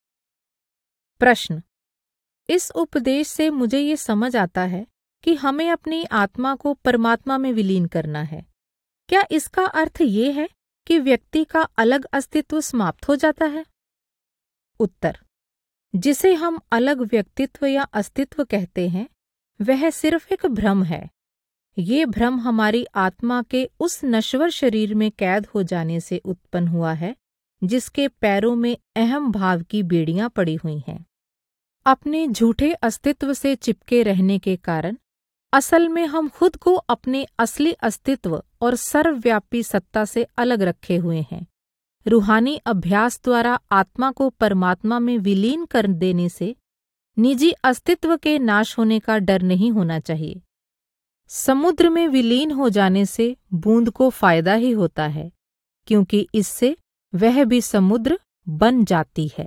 प्रश्न: इस उपदेश से मुझे ये समझ आता है कि हमें अपनी आत्मा को परमात्मा में विलीन करना है। क्या इसका अर्थ ये है कि व्यक्ति का अलग अस्तित्व समाप्त हो जाता है? उत्तर: जिसे हम अलग व्यक्तित्व या अस्तित्व कहते हैं, वह सिर्फ एक भ्रम है। ये भ्रम हमारी आत्मा के उस नश्वर शरीर में कैद हो जाने से उत्पन्न हुआ है, जिसके पैरों में अहम भाव की बेड़ियां पड़ी हुई हैं। अपने झूठे अस्तित्व से चिपके रहने के कारण असल में हम खुद को अपने असली अस्तित्व और सर्वव्यापी सत्ता से अलग रखे हुए हैं। रूहानी अभ्यास द्वारा आत्मा को परमात्मा में विलीन कर देने से निजी अस्तित्व के नाश होने का डर नहीं होना चाहिए। समुद्र में विलीन हो जाने से बूंद को फायदा ही होता है, क्योंकि इससे वह भी समुद्र बन जाती है।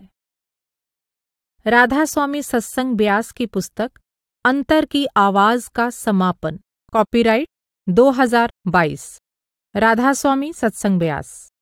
राधा स्वामी सत्संग ब्यास की पुस्तक अंतर की आवाज का समापन, कॉपीराइट 2022, राधा स्वामी सत्संग ब्यास।